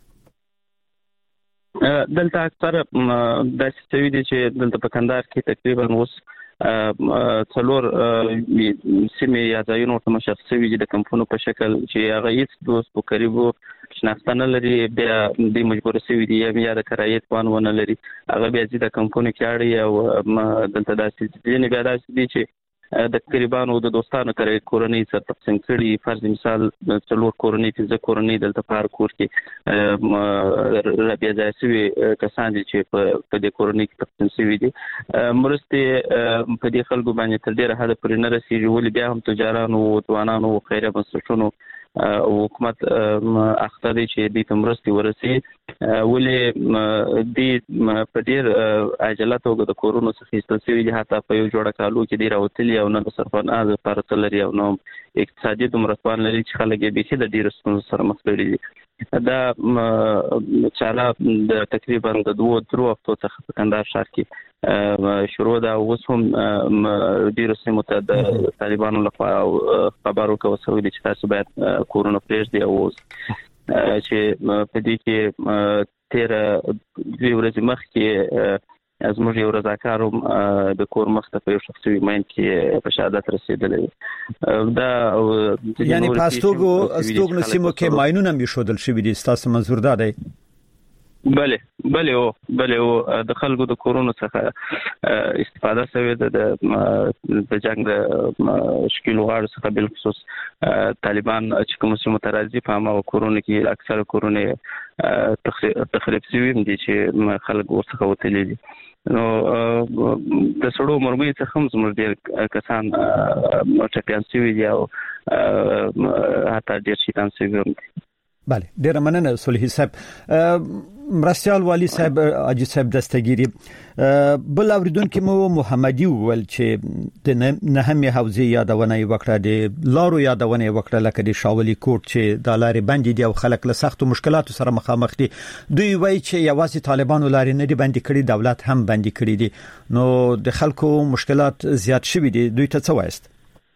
دلته اکثره داسې شوي دي چې دلته په کندهار کې تقریبا اوس څلور سیمې یا ځایونه ورته مشخص شوي دي د کمپونو په شکل چې هغه هیڅ دوست په قریبو شناخته نه لري. بیا د مجبور شوي دي یا د کرایې توان ونه لري هغه بیا چې د کمپونو کې اړي او دلته داسې دي بیا داسې دي چې د قریبانو د دوستانو کرای کورنۍ سره تقسیم کړي. فرض مثال څلور کورنۍ پنځه کورنۍ دلته په هر کور کې بیا ځای شوي کسان دي چې په دې کورنۍ کې تقسیم شوي دي. مرستې په دې خلکو باندې تر ډېره حده پورې نه رسېږي ولې بیا هم تجارانو او ځوانانو او خیریه بنسټونو او حکومت اخته دي چې دې ته مرستې ورسي ولې دې په ډېر عجله توګه د کورونو څخه ایستل شوي دي. حتی په یو جوړه کالو کې دې راوتلي او نه د صرفانه د پارڅ لري او نو اقتصادي دومره توان لري چې خلک یې بیخي د ډېرو ستونزو سره مخ کړي دي. دا چاله د تقریبا د دوه درو هفتو څخه په کندهار ښار کې شروع ده. اوس هم ډېرو سیمو ته د طالبانو لخوا خبر ورکول شوی دی چې تاسو باید کورونه پرېږدئ او چې په دې کې تېره دوې ورځې مخکې زموږ یو رضاکار هم د کور مخ ته په یو شخصي ماین کې په شهادت رسېدلی. دا یعنی په استوګو استوګو سیمو کې ماینونه هم ایښودل شوي دي. ستاسو منظور دا دی؟ بله بله او بله او د خلکو د کورونو څخه استفاده شوې ده د جنگ د شکیلو غاړو څخه بل خصوص طالبان چې کوم سیمو ته راځي په هغه کورونو کې اکثره کورونه تخریب شوي دي چې خلک ورڅخه وتلي دي. نو د سړو مرګي څخه هم زموږ ډېر کسان ټپيان شوي دي او حتی ډېر شیطان شوي هم دي. بله ډیره مننه صلحي صاحب. مرستيال والي صاحب اجي صاحب دستګيري بل اوریدونکو مو محمدي ول چې د نهمه حوزه یادونه وکړه د لارو یادونه وکړه لکه د شاولي کوټ چې د لارې باندې دی او خلک له سختو مشکلاتو سره مخامخ دي. دوی وایي چې یوازې طالبانو لارې نه دي باندې کړي دولت هم باندې کړي دي. نو د خلکو مشکلات زیات شوي دي. دوی ته څه وایست؟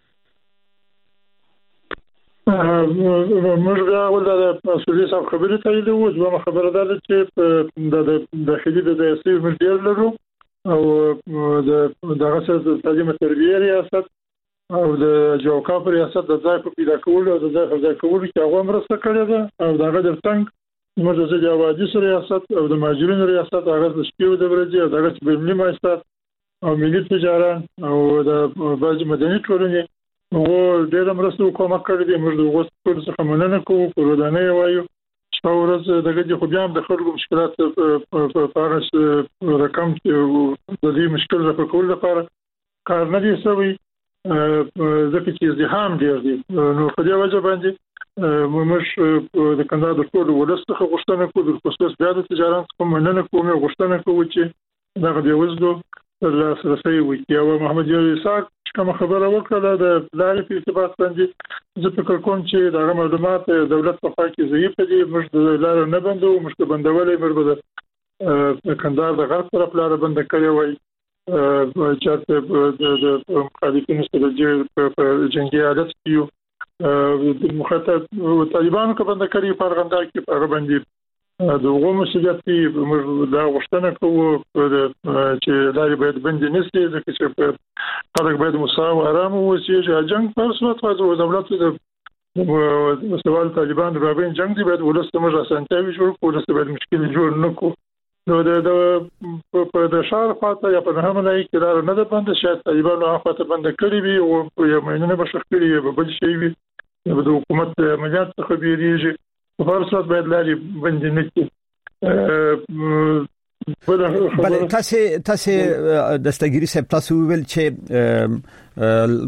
موږ دا ولدا د مسؤلیت صاحب خبرې ته دی و چې خبره ده چې د داخلي د سیاسي مدیر لرو او د دغه سره د تعلیم تربیه ریاست او د جوکاف ریاست د ځای په پیدا کولو او د ځای په ځای کولو کې هغه مرسته کړې ده او دغه د څنګه موږ د جوادي ریاست او د ماجرین ریاست هغه د شپې د ورځې او دغه په ملي ماستر او ملي تجارت او د بعض مدني ټولنې وو ډېر مرسته کومه کړې دي. موږ د وګړو څخه مننه کوو په ودانۍ وایو چې ورځ دغه خو بیا د خلکو مشکلات په هغه رقم چې د دې مشکل رفع کول لپاره کار نه دی شوی ځکه چې ازدحام ډېر دی. نو په دې وجه باندې موږ د کندهار د ټولو ولسته غوښتنه کوو د خصوص بیا د تجارت کوم مننه کوو غوښتنه کوو چې دغه د وزدو لاسرسي وکړي. او محمد یوسف کوم خبره وکړه د لارې په ارتباط باندې زه فکر کوم چې دا معلومات دولت په خوا کې ضعیف دي. موږ د لارې نه بندو موږ بندولې موږ د کندهار د غرب طرف لارې بند کړې وای چې د مخالفینو سره په جنگي حالت کې د مخاطب طالبانو کې بند کړی په ارغندار کې په باندې دغه مسولیت موږ دا غوښتنه کوو چې دا باید بندي نشي ځکه چې خلک باید مساوي آرام اوسي چې جنگ په صورت راځي دولت د سوال طالبان رابین جنگ دی باید ولست موږ اسانتیاوي جوړ کړو ولست باید مشکل جوړ نکړو نو د په د شهر خاطر یا په هم نه کې دا نه ده بند شاید طالبان هغه خاطر بند کړی وي او یو مینه بشخ کړی به بل شي وي د حکومت عملیات څخه بیریږي په هر صورت باید لاري بند نه کی بله تاسو تاسو دستګيري صاحب تاسو ویل چې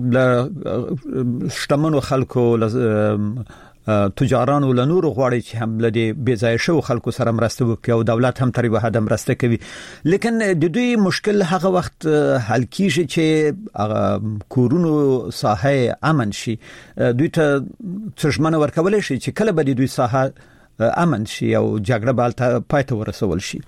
ل شتمنو خلکو تجارانو لنور غواړي چې هم لدی بيځای شو خلکو سره مرسته وکړي او دولت هم تر یو حد مرسته کوي لیکن د دوی مشکل هغه وخت حل کیږي چې کورونو ساحه امن شي دوی ته څرمنه ورکول شي چې کله به دوی ساحه امن شي او جګړه بالته پاتې ورسول شي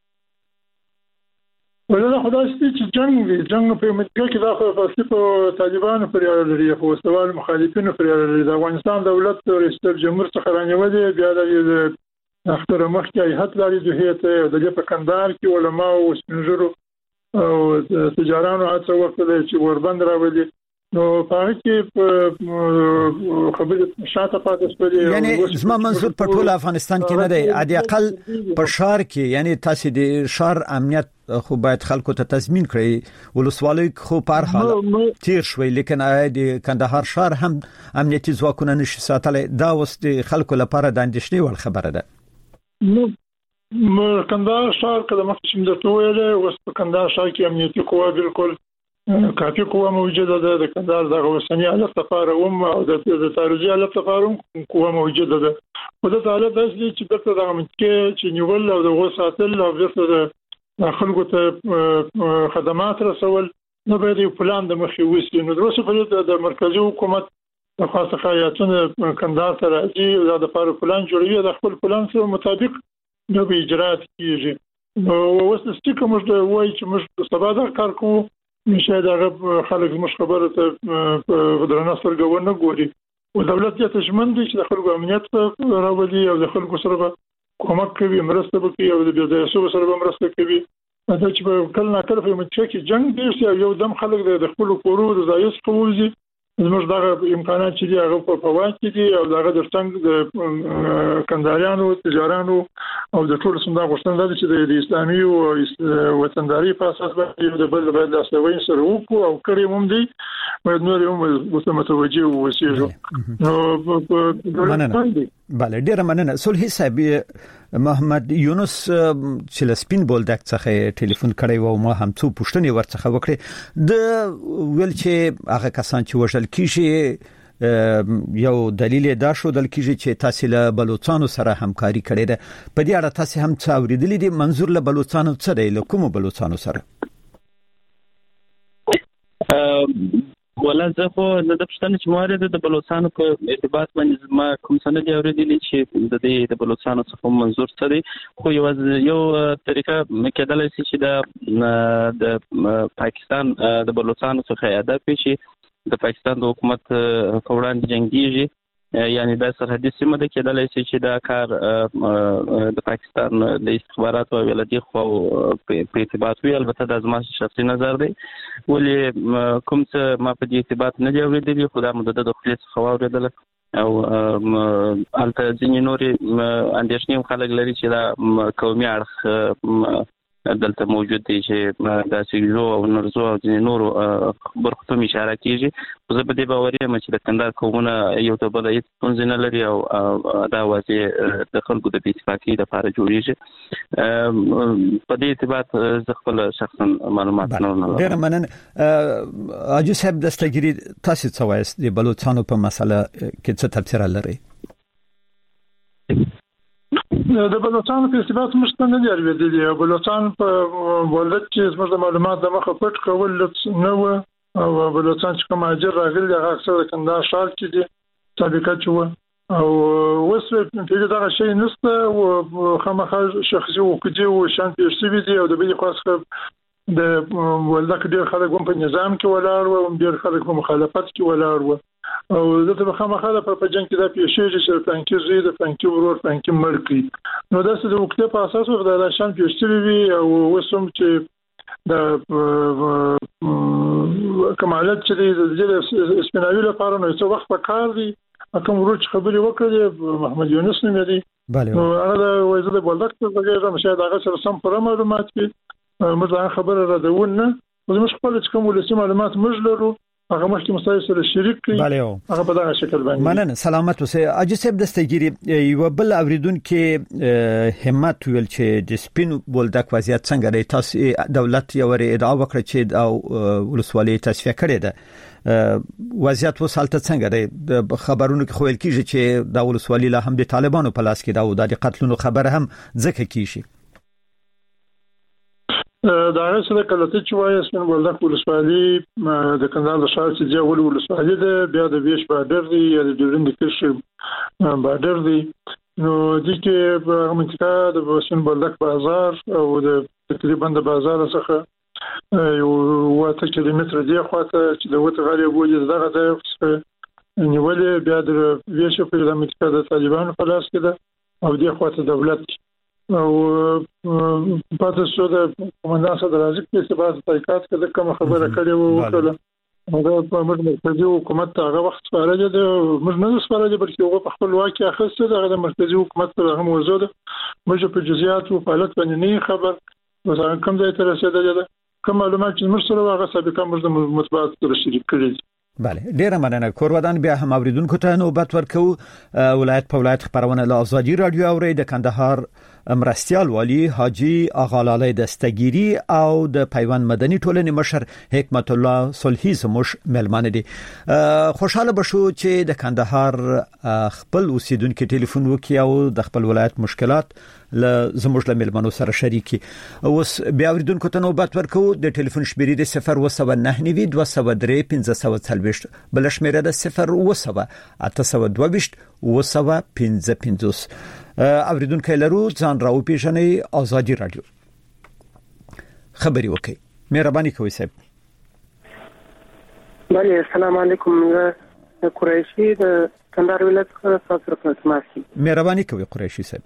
ولله خدای چې جنگ دی جنگ په منځ کې دا خو په طالبانو پر لري خو سوال مخالفینو پر لري د افغانستان دولت رئیس جمهور څخه رانیولې بیا د اختر مخکې هیئت لري د هیئت د دې په کندهار کې علما او سپینجرو او تجارانو هڅه وکړه چې وربند راوړي نو په کې خبرې شاته پاتې شوې یعنی زما منظور په ټول افغانستان کې نه دی عادي اقل په شهر کې یعنی تاسو د شهر امنیت خو باید خلکو ته تضمین کړئ ولسوالۍ خو په هر حال تیر شوي لیکن د کندهار شهر هم امنیتي ځواکونه نشي ساتلی دا اوس د خلکو لپاره د اندېښنې وړ خبره ده نو کندهار شهر کله مخکې شم درته ویل اوس په کندهار شهر کې امنیتي قوه بالکل کافي قوه موجوده ده د کندهار د اوسنی حالت لپاره هم او د تاریخي حالت لپاره هم قوه موجوده ده په دې حالت داسې چې دغه د امنیت چې نیول او د غوښ ساتل او د خلکو ته خدمات رسول نو باید یو پلان د مخې وسی نو درسه په د مرکزی حکومت د خاصه خیاطونه کندهار ته راځي او د لپاره پلان جوړوي د خپل پلان سره مطابق نو به اجرات کیږي نو اوس څه کوم د وای چې موږ سبا دا کار کوو نشه دا خلک مش خبره ته غدرنا سرګونه ګوري او دولت یې تشمن دي چې د خلکو امنیت راوړي او د خلکو سره کومک کوي مرسته کوي او د بيځایسو سره مرسته کوي دا چې په کله نه کله په مچ کې جنگ دي یو دم خلک د خپل کورو د ځایس قوزي زموږ دغه امکانات چې دی هغه په فواید کې دي او دغه د څنګه د کندهاریانو تجارانو او د ټول سمدا غوښتنه ده چې د اسلامي او وطنداري په اساس باندې د بل بل اسوي سره وکړو او کړي هم دي باید نور هم متوجه اوسېږو نو بله ډیره مننه صلحي صاحب محمد یونس چې لسپین بولدک څخه ټلیفون کړی و ما هم څو پوښتنې ورڅخه وکړې د ویل چې هغه کسان چې وژل کیږي یو دلیل دا شو دل کیږي چې تاسو له بلوچستان سره همکاري کړې ده په دې اړه تاسو هم څه اوریدلې دي منظور له بلوچستان څخه دی له کوم بلوچستان سره ولا زه خو د پښتنې چې موارد د بلوچستان په ارتباط باندې ما کوم سند دی اوریدلی چې د دې د بلوچستان څخه منظور څه دی خو یو یو طریقه کېدل شي چې د د پاکستان د بلوچستان څخه یاد پېشي د پاکستان د حکومت په وړاندې جنگيږي یعنی د سرحدي سیمه د کېدل شي چې دا کار د پاکستان د استخباراتو او ولادي خو په ارتباط وی البته د ازما شخصي نظر دی ولی کوم څه ما په دې ارتباط نه دی اوریدلی خو دا مدد د خپل څخه اوریدل او البته ځینې نوري اندېښنې خلک لري چې دا قومي اړخ دلته موجود دي چې د سیګزو او نورزو او د نورو برخو ته اشاره کیږي خو زه په دې باور یم چې د کندهار قومونه یو ته بل هیڅ ستونزې نه لري او دا واځي د خلکو د اتفاقي لپاره جوړیږي په دې ارتباط زه خپل شخصا معلومات نه لرم. ډیر مننه اجو صاحب دستګيري تاسو څه وایست د بلوچستان په مسله کې څه تفسیر لري؟ د بلوچستان په ارتباط مشته نه دی اوریدلی بلوچستان په ولادت کې زموږ د معلومات د مخه پټ کول نه و او بلوچستان چې کوم اجر راغلی هغه اکثر د کندهار شهر کې دي سابقه چې او اوس په دې دا شی نشته او خامخا شخصي وکړي او شان پیښې دي او د بل خاص د ولادت ډیر خلک په نظام کې ولاړ او ډیر خلک په مخالفت کې ولاړ و او دته به خامخا د په جنگ کې د پیښې چې پنځه زید پنځه ورور پنځه مړکی نو داسې د وکړه په اساس وخت د شان پیښې وی او وسوم چې د کمالات چې د اسپیناوي لپاره نو څو وخت په کار دی کوم ورور چې خبري وکړي محمد یونس نوم دی نو هغه د وایزه د بولدک په وجه مشه دغه سره سم پر معلومات کې موږ خبره را دونه موږ خپل چې کوم ولسی معلومات موږ لرو هغه مخکې مستای سره شریک کړي هغه په دغه شکل باندې مننه سلامت اوسه اجسب دستګيري یو بل اوریدون کې همت ویل چې د سپین بولدک وضعیت څنګه دی تاسو دولت یو ادعا وکړه چې او ولسوالۍ تصفیه کړې ده وضعیت وسالته څنګه دی د خبرونو کې خویل کیږي چې د ولسوالۍ لا هم د طالبانو په لاس کې دا د قتلونو خبر هم ځکه کیږي دا هغه کله چې وایي سپین بولدک ولسوالۍ د کندهار د ښار چې دی ولسوالۍ ده بیا د ویش بادر دی یا د ډیورند کرښې بادر دی نو د کې په منطقه د سپین بولدک بازار او د تقریبا د بازار څخه یو واته کیلومتر دی خواته چې د وته غالي بوجي دغه د نیولې بیا د ویش په منطقه د طالبانو په لاس کې ده او د خواته دولت او پاتې شو د قومندان صدر راځي چې سبا د تحقیقات کې کوم خبره کړې و وکړه هغه په موږ مرکزی حکومت هغه وخت سپارل دي موږ نه سپارل دي بلکې هغه په خپل واقع اخیسته دغه د مرکزی حکومت سره هم موضوع ده موږ په جزئیات او حالت باندې نه خبر مثلا کوم ځای ته رسیدل دي کوم معلومات چې موږ سره هغه سابقه موږ د مطبوعات سره شریک کړی بله ډیره مننه کورودان بیا هم اوریدونکو ته نوبت ورکو ولایت په ولایت خبرونه له ازادي رادیو اوري د کندهار مرستيال والی حاجی اغالاله دستگیری او د پیوند مدني ټولنې مشر حکمت الله صلحي زموش ملمانه دي خوشاله بشو چې د کندهار خپل اوسیدونکو ټلیفون وکي او د خپل ولایت مشکلات ل زموږ له ملمنو سره شریکي اوس بیا اوریدونکو ته نوبت ورکو د ټلیفون شمیرې د صفر و نه نوي دوه صفر درې پنځه صفر څلويشت بل شمیره د صفر و اته صفر دوه ويشت و صفر پنځه پنځوس اوریدونکو لرو ځان راو پیژنې ازادي رادیو خبري وکي مهرباني کوئ صاحب بله السلام علیکم قریشی د کندهار ولایت څخه تاسو راپاسماسي مهرباني کوئ قریشی صاحب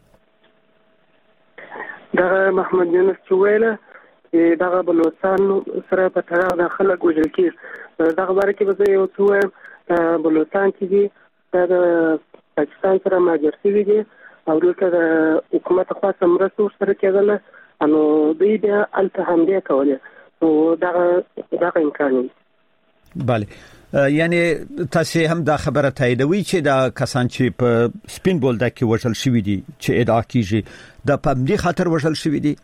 دغه محمد یونس چویله دغه بلوچستان سره په تړاو د خلک وژل کیږي دغه باره کې به یو څه بلوچستان کې دي د پاکستان سره ماجرسي دي او دلته د حکومت خاصه مرسته سره کېدله نو دوی بیا الته هم دی کولای نو دغه دغه امکان بله یعنی تاسو هم دا خبره تاییدوي چې دا کسان چې په سپین بولدک کې وژل شوی دي چې ادعا کیږي د پمدي خاطر وژل شوی دي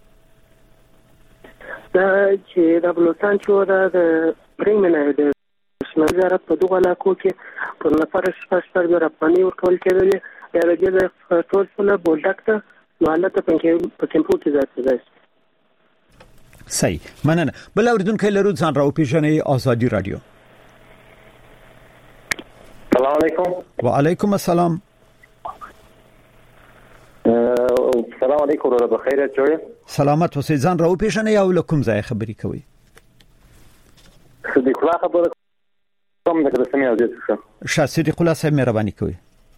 دا چې د بلوچستان چې د پریمنه د شمال وزارت په دغه علاقو کې په نفر شپږ ډیر افغاني ورکول کېدل یا د دې د ټول څه بولدک ته مالته پنځه په کمپو کې ځای ځای صحیح مننه بل اوریدونکو لرو ځان راو پیژنې ازادي رادیو السلام علیکم وعلیکم السلام السلام علیکم ورحمت الله بخیر جوړ سلامت اوسئ ځان راو پیژنې او لکم ځای خبري کوي صدیق الله خبره کوم د رسمي او دې ښه صدیق الله صاحب مهرباني کوي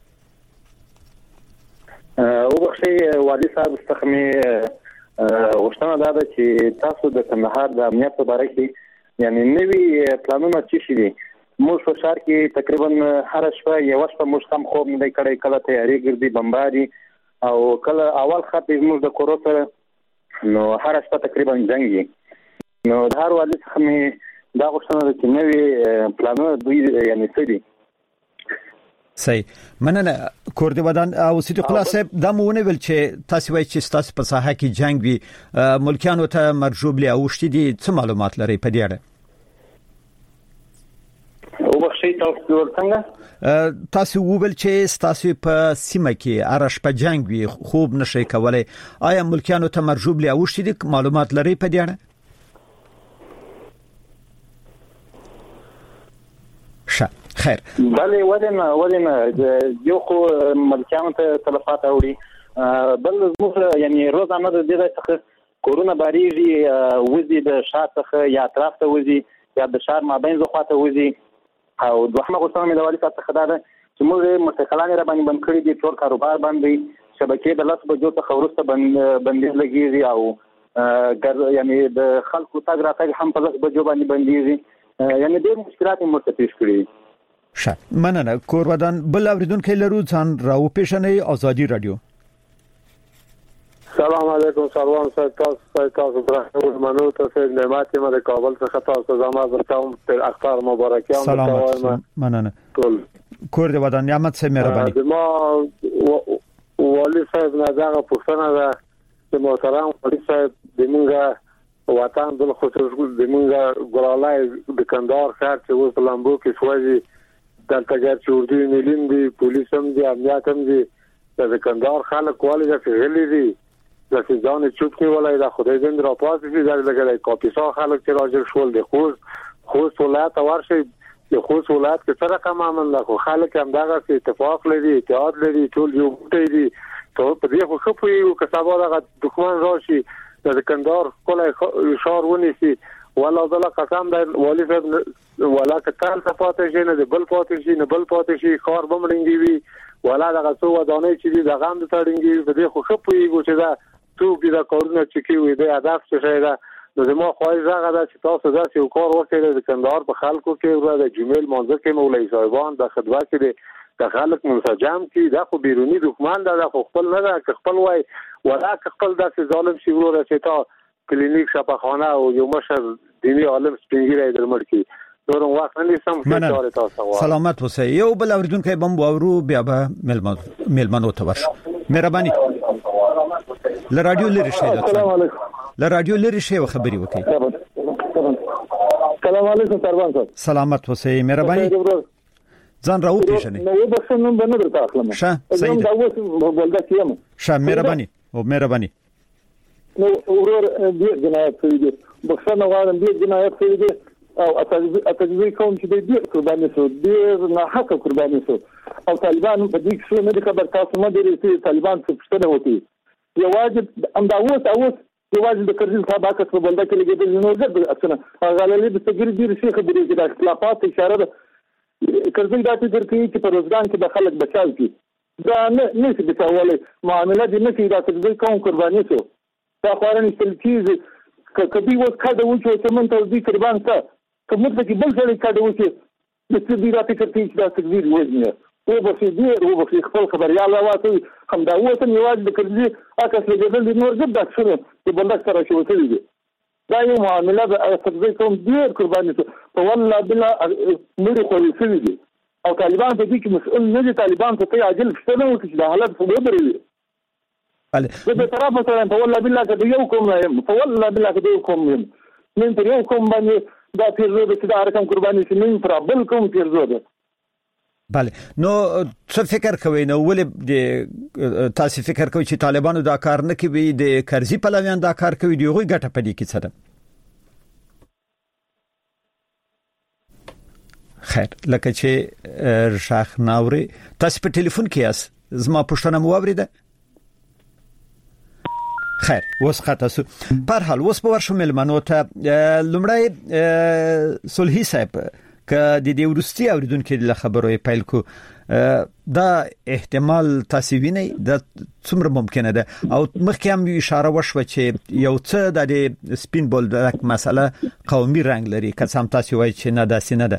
او بخشي والي صاحب استخمي وشتنه دا چې تاسو د کندهار د امنیت په اړه کې یعنی نوی پلانونه چې شي دي موږ په شهر کې تقریبا هر شپه یو شپه موږ هم خوب نه کړی کله تیاری ګرځي بمباري او کله اول خط موږ د کورو سره نو هر شپه تقریبا جنگي نو د هر والي څخه می دا غوښتنه ده چې نوی پلانونه دوی یعنی څه دي صحیح مننه کوردی ودان او صدیق الله صاحب دا مونږ ویل چې تاسو وایي چې تاسو په ساحه کې جنگ وي ملکیانو ته مرجوب لې اوشتي دي څه معلومات لري په دې اړه او بخښي تاسو ورڅنګه تاسو وویل چې تاسو په سیمه کې ارش په جنگ وي خوب نشي کولای آیا ملکیانو ته مرجوب لې اوشتي دي معلومات لري په دې اړه ښه خیر بله ودنه ودنه یو خو ملکیانو ته تلفات اوري بل زموږ یعنی روزانه د دې څخه کورونا باریږي وزي د شاته یا اطراف ته وزي یا د شهر مابین زخواته وزي او دوهمه غوښتنه مې د والي صاحب څخه ده چې موږ مستقلانه را باندې بند کړی دي ټول کاروبار باندې شبکې د لاس بجو څخه ورسته بند بندیز لګیږي او یعنی د خلکو تاګ راتګ هم په لاس بجو باندې بندیږي یعنی ډېر مشکلات یې موږ ته پیښ کړي. ښه مننه. کور ودان بل اوریدونکو لرو ځان راو پېښنې ازادي رادیو. سلام علیکم سلام صاحب تاسو تاسو برخه منو تاسو نعمت ما د کابل څخه تاسو زما درتم پر اختر مبارکیان سلام مننه. ټول کور دی ودان نعمت سه مهرباني. ما والي صاحب نه دا پوښتنه ده چې محترم والي صاحب د موږ وطن بل خصوص د موږ ګرالای د کندهار ښار چې اوس لامبو کې سوځي دلته ګر چوردي ملین دي پولیس هم دي امنیت هم دي د کندهار خلک کولای چې غلي دي د ځان چوپ کیولای دا خدای دې را پاسې دي دا لګلای کاپیسا خلک چې راځي شول دي خو خو ولایت ورشي د خو ولایت کې سره کوم عمل خو خلک هم دغه اتفاق لري اتحاد لري ټول یو ټی دي ته په دې خو خو یو کسبه دغه دښمن راشي د کندهار کولای شهر ونیسي ولا ځله قسم د والي صاحب ولا کتل صفات شي نه بل پاتې شي نه بل پاتې شي خار بمړنګي وي ولا دغه څو ودانې چې د غام د تړنګي په دې خو خو یو چې دا تو بیا کارونه چې کیوي د هدف څه شي دا نو زموږ خوای زغه دا چې تاسو داسې یو کار وکړئ د کندهار په خلکو کې ورته د جمیل منځ کې مولوی صاحبان د خدمت کې د خلک منسجم کی دا خو بیرونی دښمن دا خو خپل نه دا خپل وای ولا خپل داسې ظالم شي ورته چې تا کلینیک شفاخانه او یو مشر دینی عالم سپینګری درمړ کی نورم وخت نه سم څه تاسو سلامت اوسئ. یو بل اوریدونکو بم وورو بیا به ملمنو ملمنو ته ورشو. مهرباني ل رادیو لري شي. السلام علیکم. ل رادیو لري شي خبري وکي. السلام علیکم سروان صاحب. سلامت اوسئ. مهرباني ځان راو پېښنه. نو بخښنه به نه درته اخلم. ښه صحیح. دا اوس بولدا کیم. ښه مهرباني او مهرباني. نو ورور دې جنایت کوي دي. بخښنه غواړم دې جنایت کوي دي او اتجزي کوم چې دې قرباني شو دې نه حق قرباني شو او طالبان په دې کې څه نه خبر تاسو نه دي چې طالبان څه پښتنه وتی یو واجب ام دا اوس اوس یو واجب د کرزل صاحب اکس په بلدا کې لګیدل نو زه اصلا غالي د سګری دي شي خبرې کې د اختلافات اشاره ده کرزل دا چې درکې چې په روزګان کې د خلک بچاو کی دا نه نه چې بچاولې معاملې دې نه کې دا تجزي کوم قرباني شو دا خورن استلکیز کبي وڅ کډه و چې تمن ته دې قربان تا کومه چې بل ځای کډه و چې د دې راته کوي چې دا تجزي وزنه او په دې او په خپل خبريال راوته هم دا وته نیواز د کړلې اکه لګیدل د نور زبده شنو چې بلد سره شو وتلی دي دا یو معاملې د تجزي کوم ډیر قرباني ته والله بلا مړي خو یې دي او طالبان په دې کې مسؤل نه دي طالبان ته عاجل څه نه وکړي دا حالت په وبري بله به طرف سره په والله بالله که یو کوم نه په والله بالله که یو کوم نه من پر یو کوم باندې دا پیرزو د دا رقم قرباني شي من پر بل کوم پیرزو ده. بله نو څه فکر کوي نو ولې د تاسو فکر کوي چې طالبانو دا کار نه کوي د کرزي پلویان دا کار کوي دی غوي ګټه پدې کې څه ده؟ خیر لکه چې شاخ ناوري تاسو په ټلیفون کې یاست زما پښتنه مو اوریده خیر وس خاطر پر حال وس په ورشو ملمنو ته لمړی صلحي صاحب ک د دې ورستي اوریدونکو د خبرو پیل کو دا احتمال تاسو وینئ د څومره ممکنه ده او مخکې هم اشاره وشوه چې یو څه د سپین بولډک مسله قومي رنگ لري که څه هم تاسو وایي چې نه داسې نه ده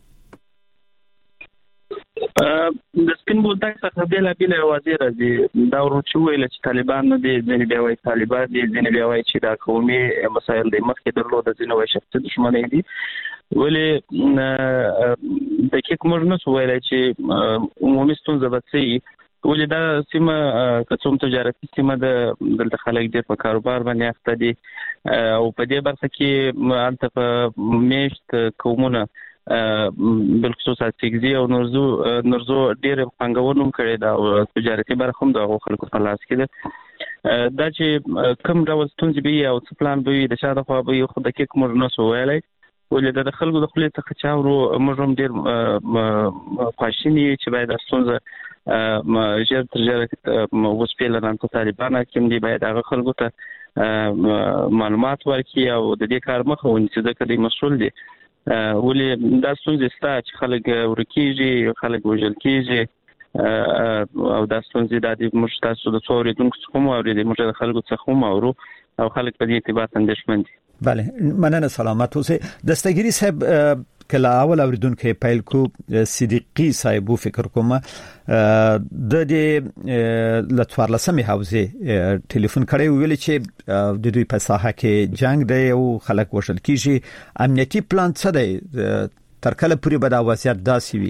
د سپین بولډک څخه بل بل وزیر دی دا ورچو ویل چې طالبان نه دي ځنې بیا وایي طالبان دي ځنې بیا وایي چې دا قومي مسایل د مخکې درلود ځنې وایي شخصي دښمنۍ دي ولې د کې کوم نه ویل چې عمومي ستونزه به څه ولې دا سیمه کوم تجارتي سیمه د دلته خلک ډېر په کاروبار باندې اخته دي او په دې برخه کې انت په میشت قومونه بالخصوص تګزي او نورزو نورزو ډېر پنګونوم کړي دا او تجارتي برخه هم د خلکو په لاس کې ده دا چې کوم ډول ستونزې به او څه پلان به د شاده خو به خو د کې کوم نه سو ویلای ولې د خلکو د خپل څخه چاورو موږ هم ډېر خواشینی چې باید ستونزه ما ژر تر ژره وسپیل نه ته طالبان کوم دی باید هغه خلکو ته معلومات ورکړي او د دې کار مخه ونیسي ځکه د مسؤل دي ولې دا ستونزې ستا چې خلک ورکیږي خلک وژل کیږي او دا ستونزې د دې موږ تاسو د څو اوریدونکو څخه مو اوریدې موږ د خلکو څخه مو اورو او خلک په دې ارتباط اندېښمن دي. بله مننه سلامت اوسئ. دستګيري صاحب کله اول اوریدونکو پیل کو صدیقی صاحب فکر کوم د دې لټوار لسمه حوزه ټلیفون کړی ویل چې د دوی په ساحه کې جنگ دی او خلک وشل کیږي امنیتي پلان څه دی تر کله پورې به دا وضعیت داسي وي؟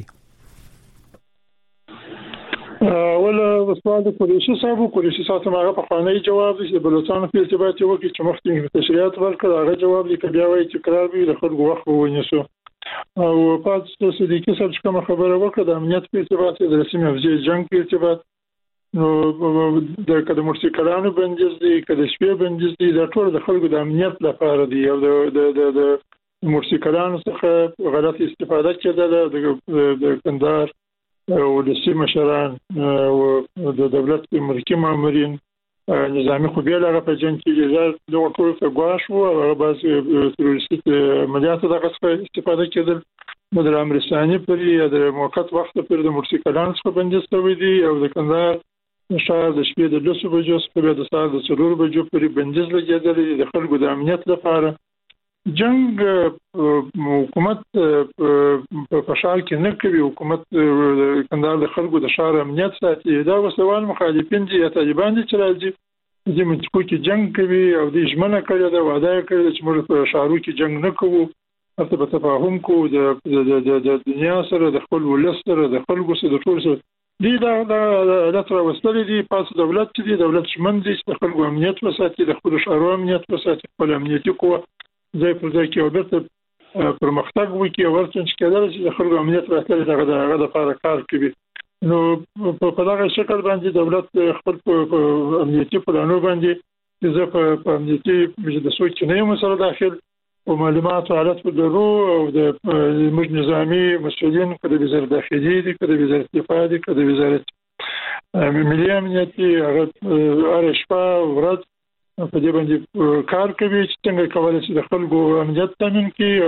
ولا سوال د پولیسو صاحب پولیسو صاحب هغه په خواني جواب دي چې بلوچستان په ارتباط یو کې چې مخکې تشریعات ورکړه هغه جواب دي چې بیا وایي چې قرار به د خلکو وخت ونیسو او پات صدیقي صاحب کوم خبره وکړه د امنیت په ارتباط د رسمي افزي جنگ په ارتباط نو د کډه مرسیکلانو بندیز دي کډه شپې بندیز دي د ټول د خلکو د امنیت لپاره دي او د د د مرسیکلانو څخه غلط استفاده کېده د کندهار او د سیمه مشران او د دولت مرکزي مامورین نظامی خو بیا لغه په جنګ کې جزا د ورکول څخه غواش وو او بعض تروریست عملیات دغه څخه استفاده کېدل نو د امر ثاني پرې د موقت وخت پر د مرسیکلانو څخه بندیز شوی دی او د کندهار شهر د شپې د لسو بجو څخه د سهار د څلور بجو پورې بندیز لګېدل د خلکو د امنیت لپاره. جنگ حکومت په شال کې نه کوي حکومت کندهار د خلکو د شهر امنیت ساتي دا وسوال مخالفین دي طالبان دي چې راځي د منطقو کې جنگ کوي او د ژمنه کړی دا وعده کړی چې موږ په شهرو کې جنگ نه کوو هڅه په تفاهم کوو د د دنیا سره د خپل ولس سره د خلکو سره د ټول سره دي دا د تر وسلې دي پاس دولت دي دولت شمن دي چې خلکو امنیت وساتي د خپل شهرو امنیت وساتي خپل امنیتي قوه ځای پر ځای کې او د پرمختګ وکړي او ورته چې کېدل چې د خلکو امنیت راځي دغه دغه لپاره کار کوي نو په دغه شکل باندې دولت خپل امنیتي پلانونه باندې چې زه په امنیتي د سوچ نه یم سره داخل او معلومات حالت په درو او د موږ نظامی مسؤلین کله وزارت داخلي دي کله وزارت دفاع دي کله وزارت ملي امنیتي هغه ارشفا ورځ په دې باندې کار کوي چې څنګه کولای شي د خلکو امنیت تامین کړي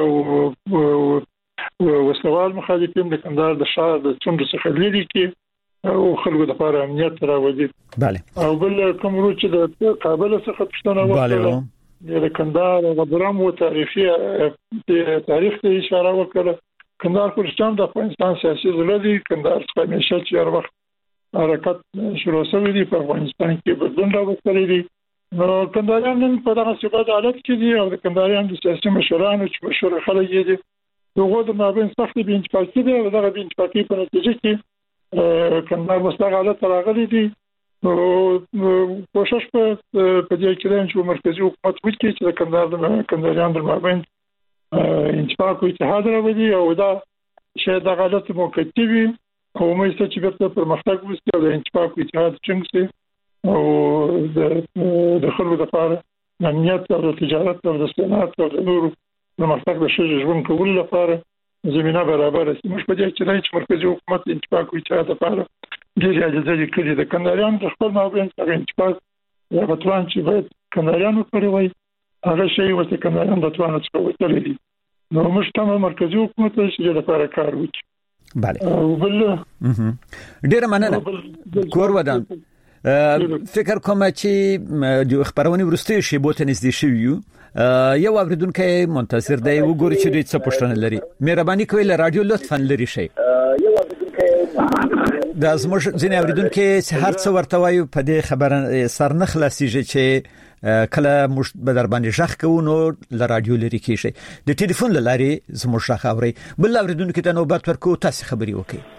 او وسوال مخالفین د کندهار د شهر د څنډو څخه لري کړي او خلکو د لپاره امنیت راوړي. بله او بل کوم ورو چې د کابل څخه پښتنه وکړه د کندهار د برام او تاریخي تاریخ ته اشاره وکړه کندهار پرشتام د افغانستان سیاسي زړه دی کندهار څخه همیشه چې هر وخت حرکت شروع شوی دی په افغانستان کې بدلون راوستلی دی نو کندهاریان نن په دغه ثبات حالت کې دي او د کندهاریان د سیاسي مشرانو چې مشور خلک دي دغه د مابین سخت بین اتفاقي دي او دغه بین اتفاقي په نتیجه کې کندهار مستقل حالت راغلي دي او کوشش په دې کې دی چې مرکزي حکومت وکړي چې د کندهار د کندهاریان د مابین اتفاق او اتحاد راوړي او دا شاید د غلط موقعي وي او مې څه چې ورته پرمختګ وکړي او د اتفاق او اتحاد څنګه او د خلکو لپاره د امنیت او د تجارت او د صنعت او د نورو پرمختګ د ښه ژوند کولو لپاره زمينه برابر شي. موږ په دې کې چې مرکزي حکومت اتفاق او اتحاد لپاره ډېر اجازه کړي د کندهاریان د خپل مابین څخه اتفاق یا غوښتنه چې باید کندهاریان وکړي وي هغه شی ورته کندهاریان د توانه څخه وتلي دي نو موږ ته مرکزي حکومت چې لپاره کار وکړي. بله او بل ډېر مننه کور ودان فکر کوم چې د خبرونه ورسته شی بوته نږدې شوی یو اوریدونکو منتظر دی وګوري چې دوی څه پوښتنه لري مهرباني کوئ له رادیو لطفا لري شي یو اوریدونکو د زموږ ځینې اوریدونکو هر څه ورته وایي په دې خبره سر نه خلاصيږي چې کله موږ به در باندې ځخ کوو نو له رادیو لري کیږي د ټلیفون لارې زموږ ځخ اوري بل اوریدونکو ته نوبت ورکو تاسو خبري وکړئ.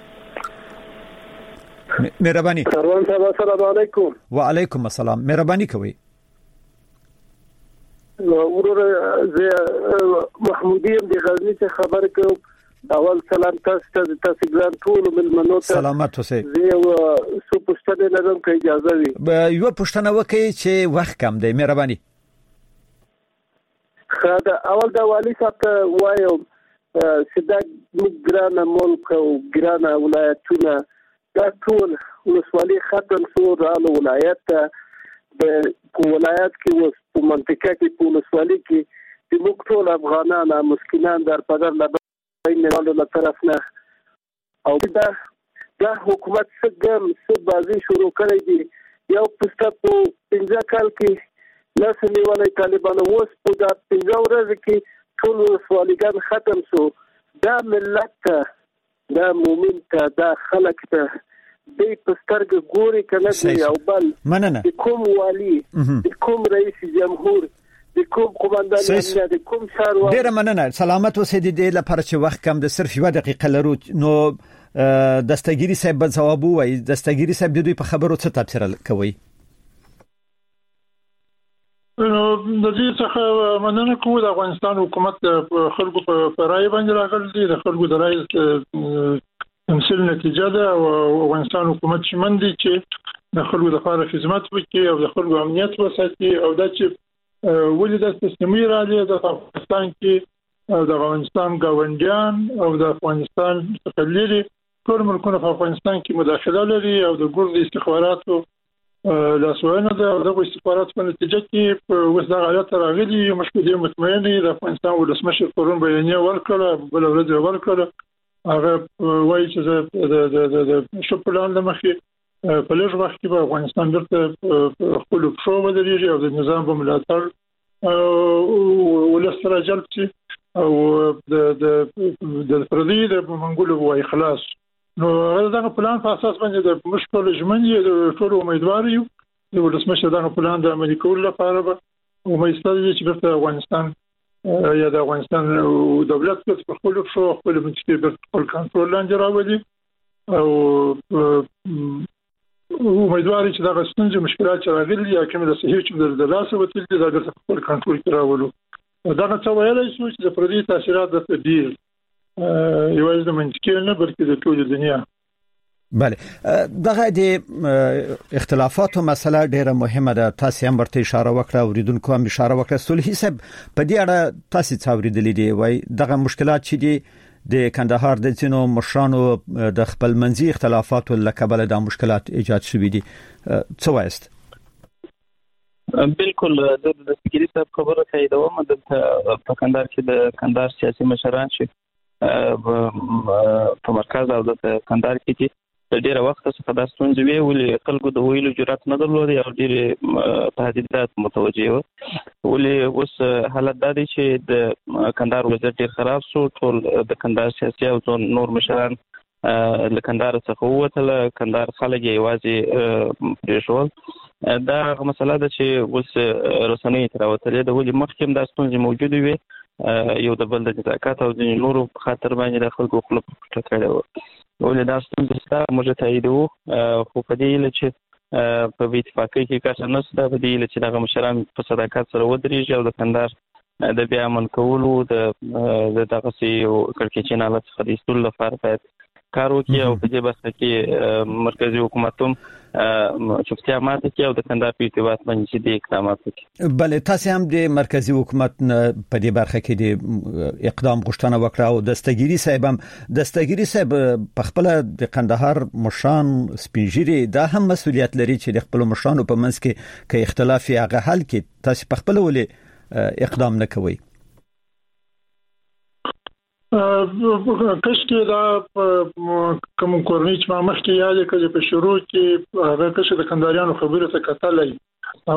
مهرباني سروان صاحب السلام علیکم. وعلیکم السلام مهرباني کوئ. ورور زه محمودیم د غزنی څخه خبر کوم اول سلام تاسو ته تاسو ګران ټول ملمنو ته سلامات اوسئ. زه یو څه پوښتنه لرم که اجازه وي. یو پوښتنه وکړئ چې وخت کم دی مهرباني. خاطر اول د والی صاحب ته وایم چې دا ګران ملک او ګران ولایتونه دا ټول ولسوالي ختم شو رالو ولایت ته د ولایت کې اوس په منطقه کې په ولسوالي کې د موږ ټول افغانان مسکینان در پدر لبین له طرف نه او دا دا حکومت څنګه څه بازی شروع کړی دی یو پسته په پنځه کال کې لاس نیولای طالبانو اوس په دا پنځه ورځې کې ټول ولسوالیګان ختم شو دا ملت ته دا مومن ته دا خلک ته د پسترګ ګوري کنه دی او بل مننه کوم والی کوم رئیس جمهور د کوم قومندان د کوم شهروان ډیر مننه سلامت اوسئ د دې لپاره چې وخت کم د صرف یو دقیقه لرو نو دستګيري صاحب ځواب وایي دستګيري صاحب د دوی په خبرو څه تفسیر کوي نو د دې څخه مننه کوم د افغانستان حکومت خلکو په رائے باندې راغلی د خلکو د رائے تمثيل نتیجه ده او افغانستان حکومت شمن دي چې د خلکو لپاره خدمت وکړي او د خلکو امنیت وساتي او د چې ولې د سیستمي راځي د افغانستان کې د افغانستان ګاونډیان او د افغانستان تقلیدي ټول ملکونه په افغانستان کې مداخله لري او د ګورد استخباراتو لاسوهنه ده او د استخباراتو په نتیجه کې اوس د حالت راغلي مشکلې مطمئن دي د افغانستان ولسمشر پرون بیانیه ورکړه بل ورځ ورکړه هغه وایي چې د د د شو پلان د مخې په لږ وخت کې به افغانستان درته خپل پښو ودرېږي او د نظام په ملاتړ ولسره جلب شي او د د د فردي د منګولو وای خلاص نو دغه پلان په اساس باندې د مشکل ژمنې د ټول امیدوار یو د ولسمشر دغه پلان د عملي کولو لپاره به امیدوار دي چې په افغانستان یا د افغانستان دولت په خپل پښو خپل منځي په خپل کنټرول لاندې راوړي او امیدوار چې دا غوښتنې مشکلات چې راغلي یا کوم د صحیح چې د لاسه وتل دي دا د خپل کنټرول کې راولو دا څه ویلای شو چې د پردي تاثیرات د تدبیر یوازې د منځکې نه بلکې د ټول دنیا بله دغه د اختلافاتو مسله ډیره مهمه ده تاسو هم ورته اشاره وکړه اوریدونکو هم اشاره وکړه صلحي صاحب په دې اړه تاسو څه اوریدلې دي وای دغه مشکلات چې دي د کندهار د ځینو مشرانو د خپل منځي اختلافاتو لکبل د مشکلات ایجاد شوې دي څه وایست بالکل د دستګيري صاحب خبره کوي دا و د په کندهار کې د کندهار سیاسي مشران چې په مرکز او د کندهار کې د ډیره وخت څخه د ستونزې وی ولې خلکو د ویلو جرأت نه درلود او ډیره تهدیدات متوجه و ولې اوس حالت دا دی چې د کندهار وضعیت ډیر خراب شو ټول د کندهار سیاسي او نور مشران له کندهار څخه ووتل کندهار خلک یوازې پرېښول دا مسله ده چې اوس رسنۍ تر وتلې د ولې مخکې د ستونزې موجود وي یو د بل د نزاکت او د نورو خاطر باندې د خلکو خپل پټ کړي و ولې دا ستونزې ستا موږ تاییدو خو په دې لچ په اتفاقي کې کار نه ستاسو په دې لچ دغه مشران په صداقت سره ودرېږي او د کندهار د بیا من کولو د دغه سي کړکېچین حالت څخه د ایستلو لپاره باید کار وکړي او په دې برخه کې مرکزی حکومت هم چوپتیا ماته کوي او د کندهار په ارتباط باندې د اقدامات کوي بله تاسو هم د مرکزی حکومت په دې برخه کې د اقدام غوښتنه وکړه او دستګيري صاحب هم دستګيري صاحب په خپل د کندهار مشران سپینجيري دا هم مسولیت لري چې د خپل مشرانو په منځ کې کې اختلاف هغه حل کې تاسو په خپل ولې اقدام نه کوي کښته دا کوم کورنۍ چې ما مخکې یاد کړې په شروع کې هغه کښته د کندهاریانو خبره څه کتلای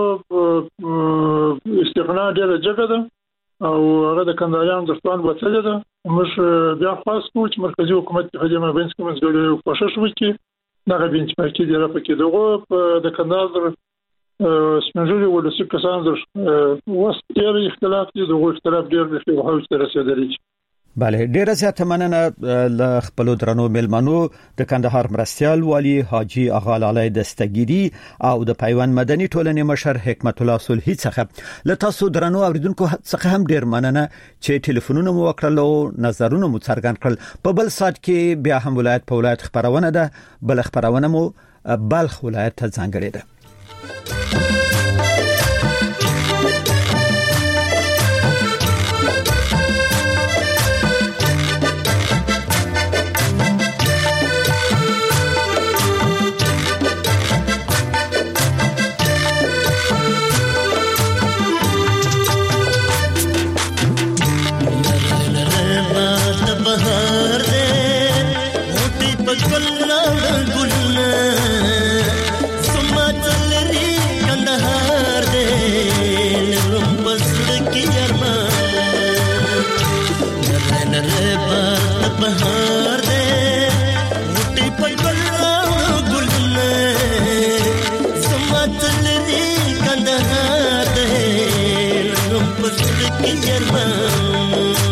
هغه استغنا ډېره جګه ده او هغه د کندهاریانو د ځوان وڅلې ده موږ بیا خاص کوم چې مرکزی حکومت په دې باندې کوم څه کوشش وکړي دا غوښتنه چې د راپکې دغه د کندهار سپینځلي ولسی کسان در وسط ډېر اختلاف دي دغه اختلاف ډېر په هغه څه رسیدلی بله ډیره زیاته مننه له خپل درنو ملمنو د کندهار مرستيال والی حاجی اغا لالی دستګيري او د پیوند مدني ټولنې مشر حکمت الله صلحي څخه له تاسو درنو اوریدونکو څخه هم ډیر مننه چې ټلیفونونه مو وکړل او نظرونه مو څرګند کړل په بل سات کې بیا هم ولایت په ولایت خبرونه ده بل خبرونه مو بلخ ولایت ته ځانګړې ده بار بهار دې وټي په ګل ګلونه سمات لري کندهار دې نو پس کې جرمان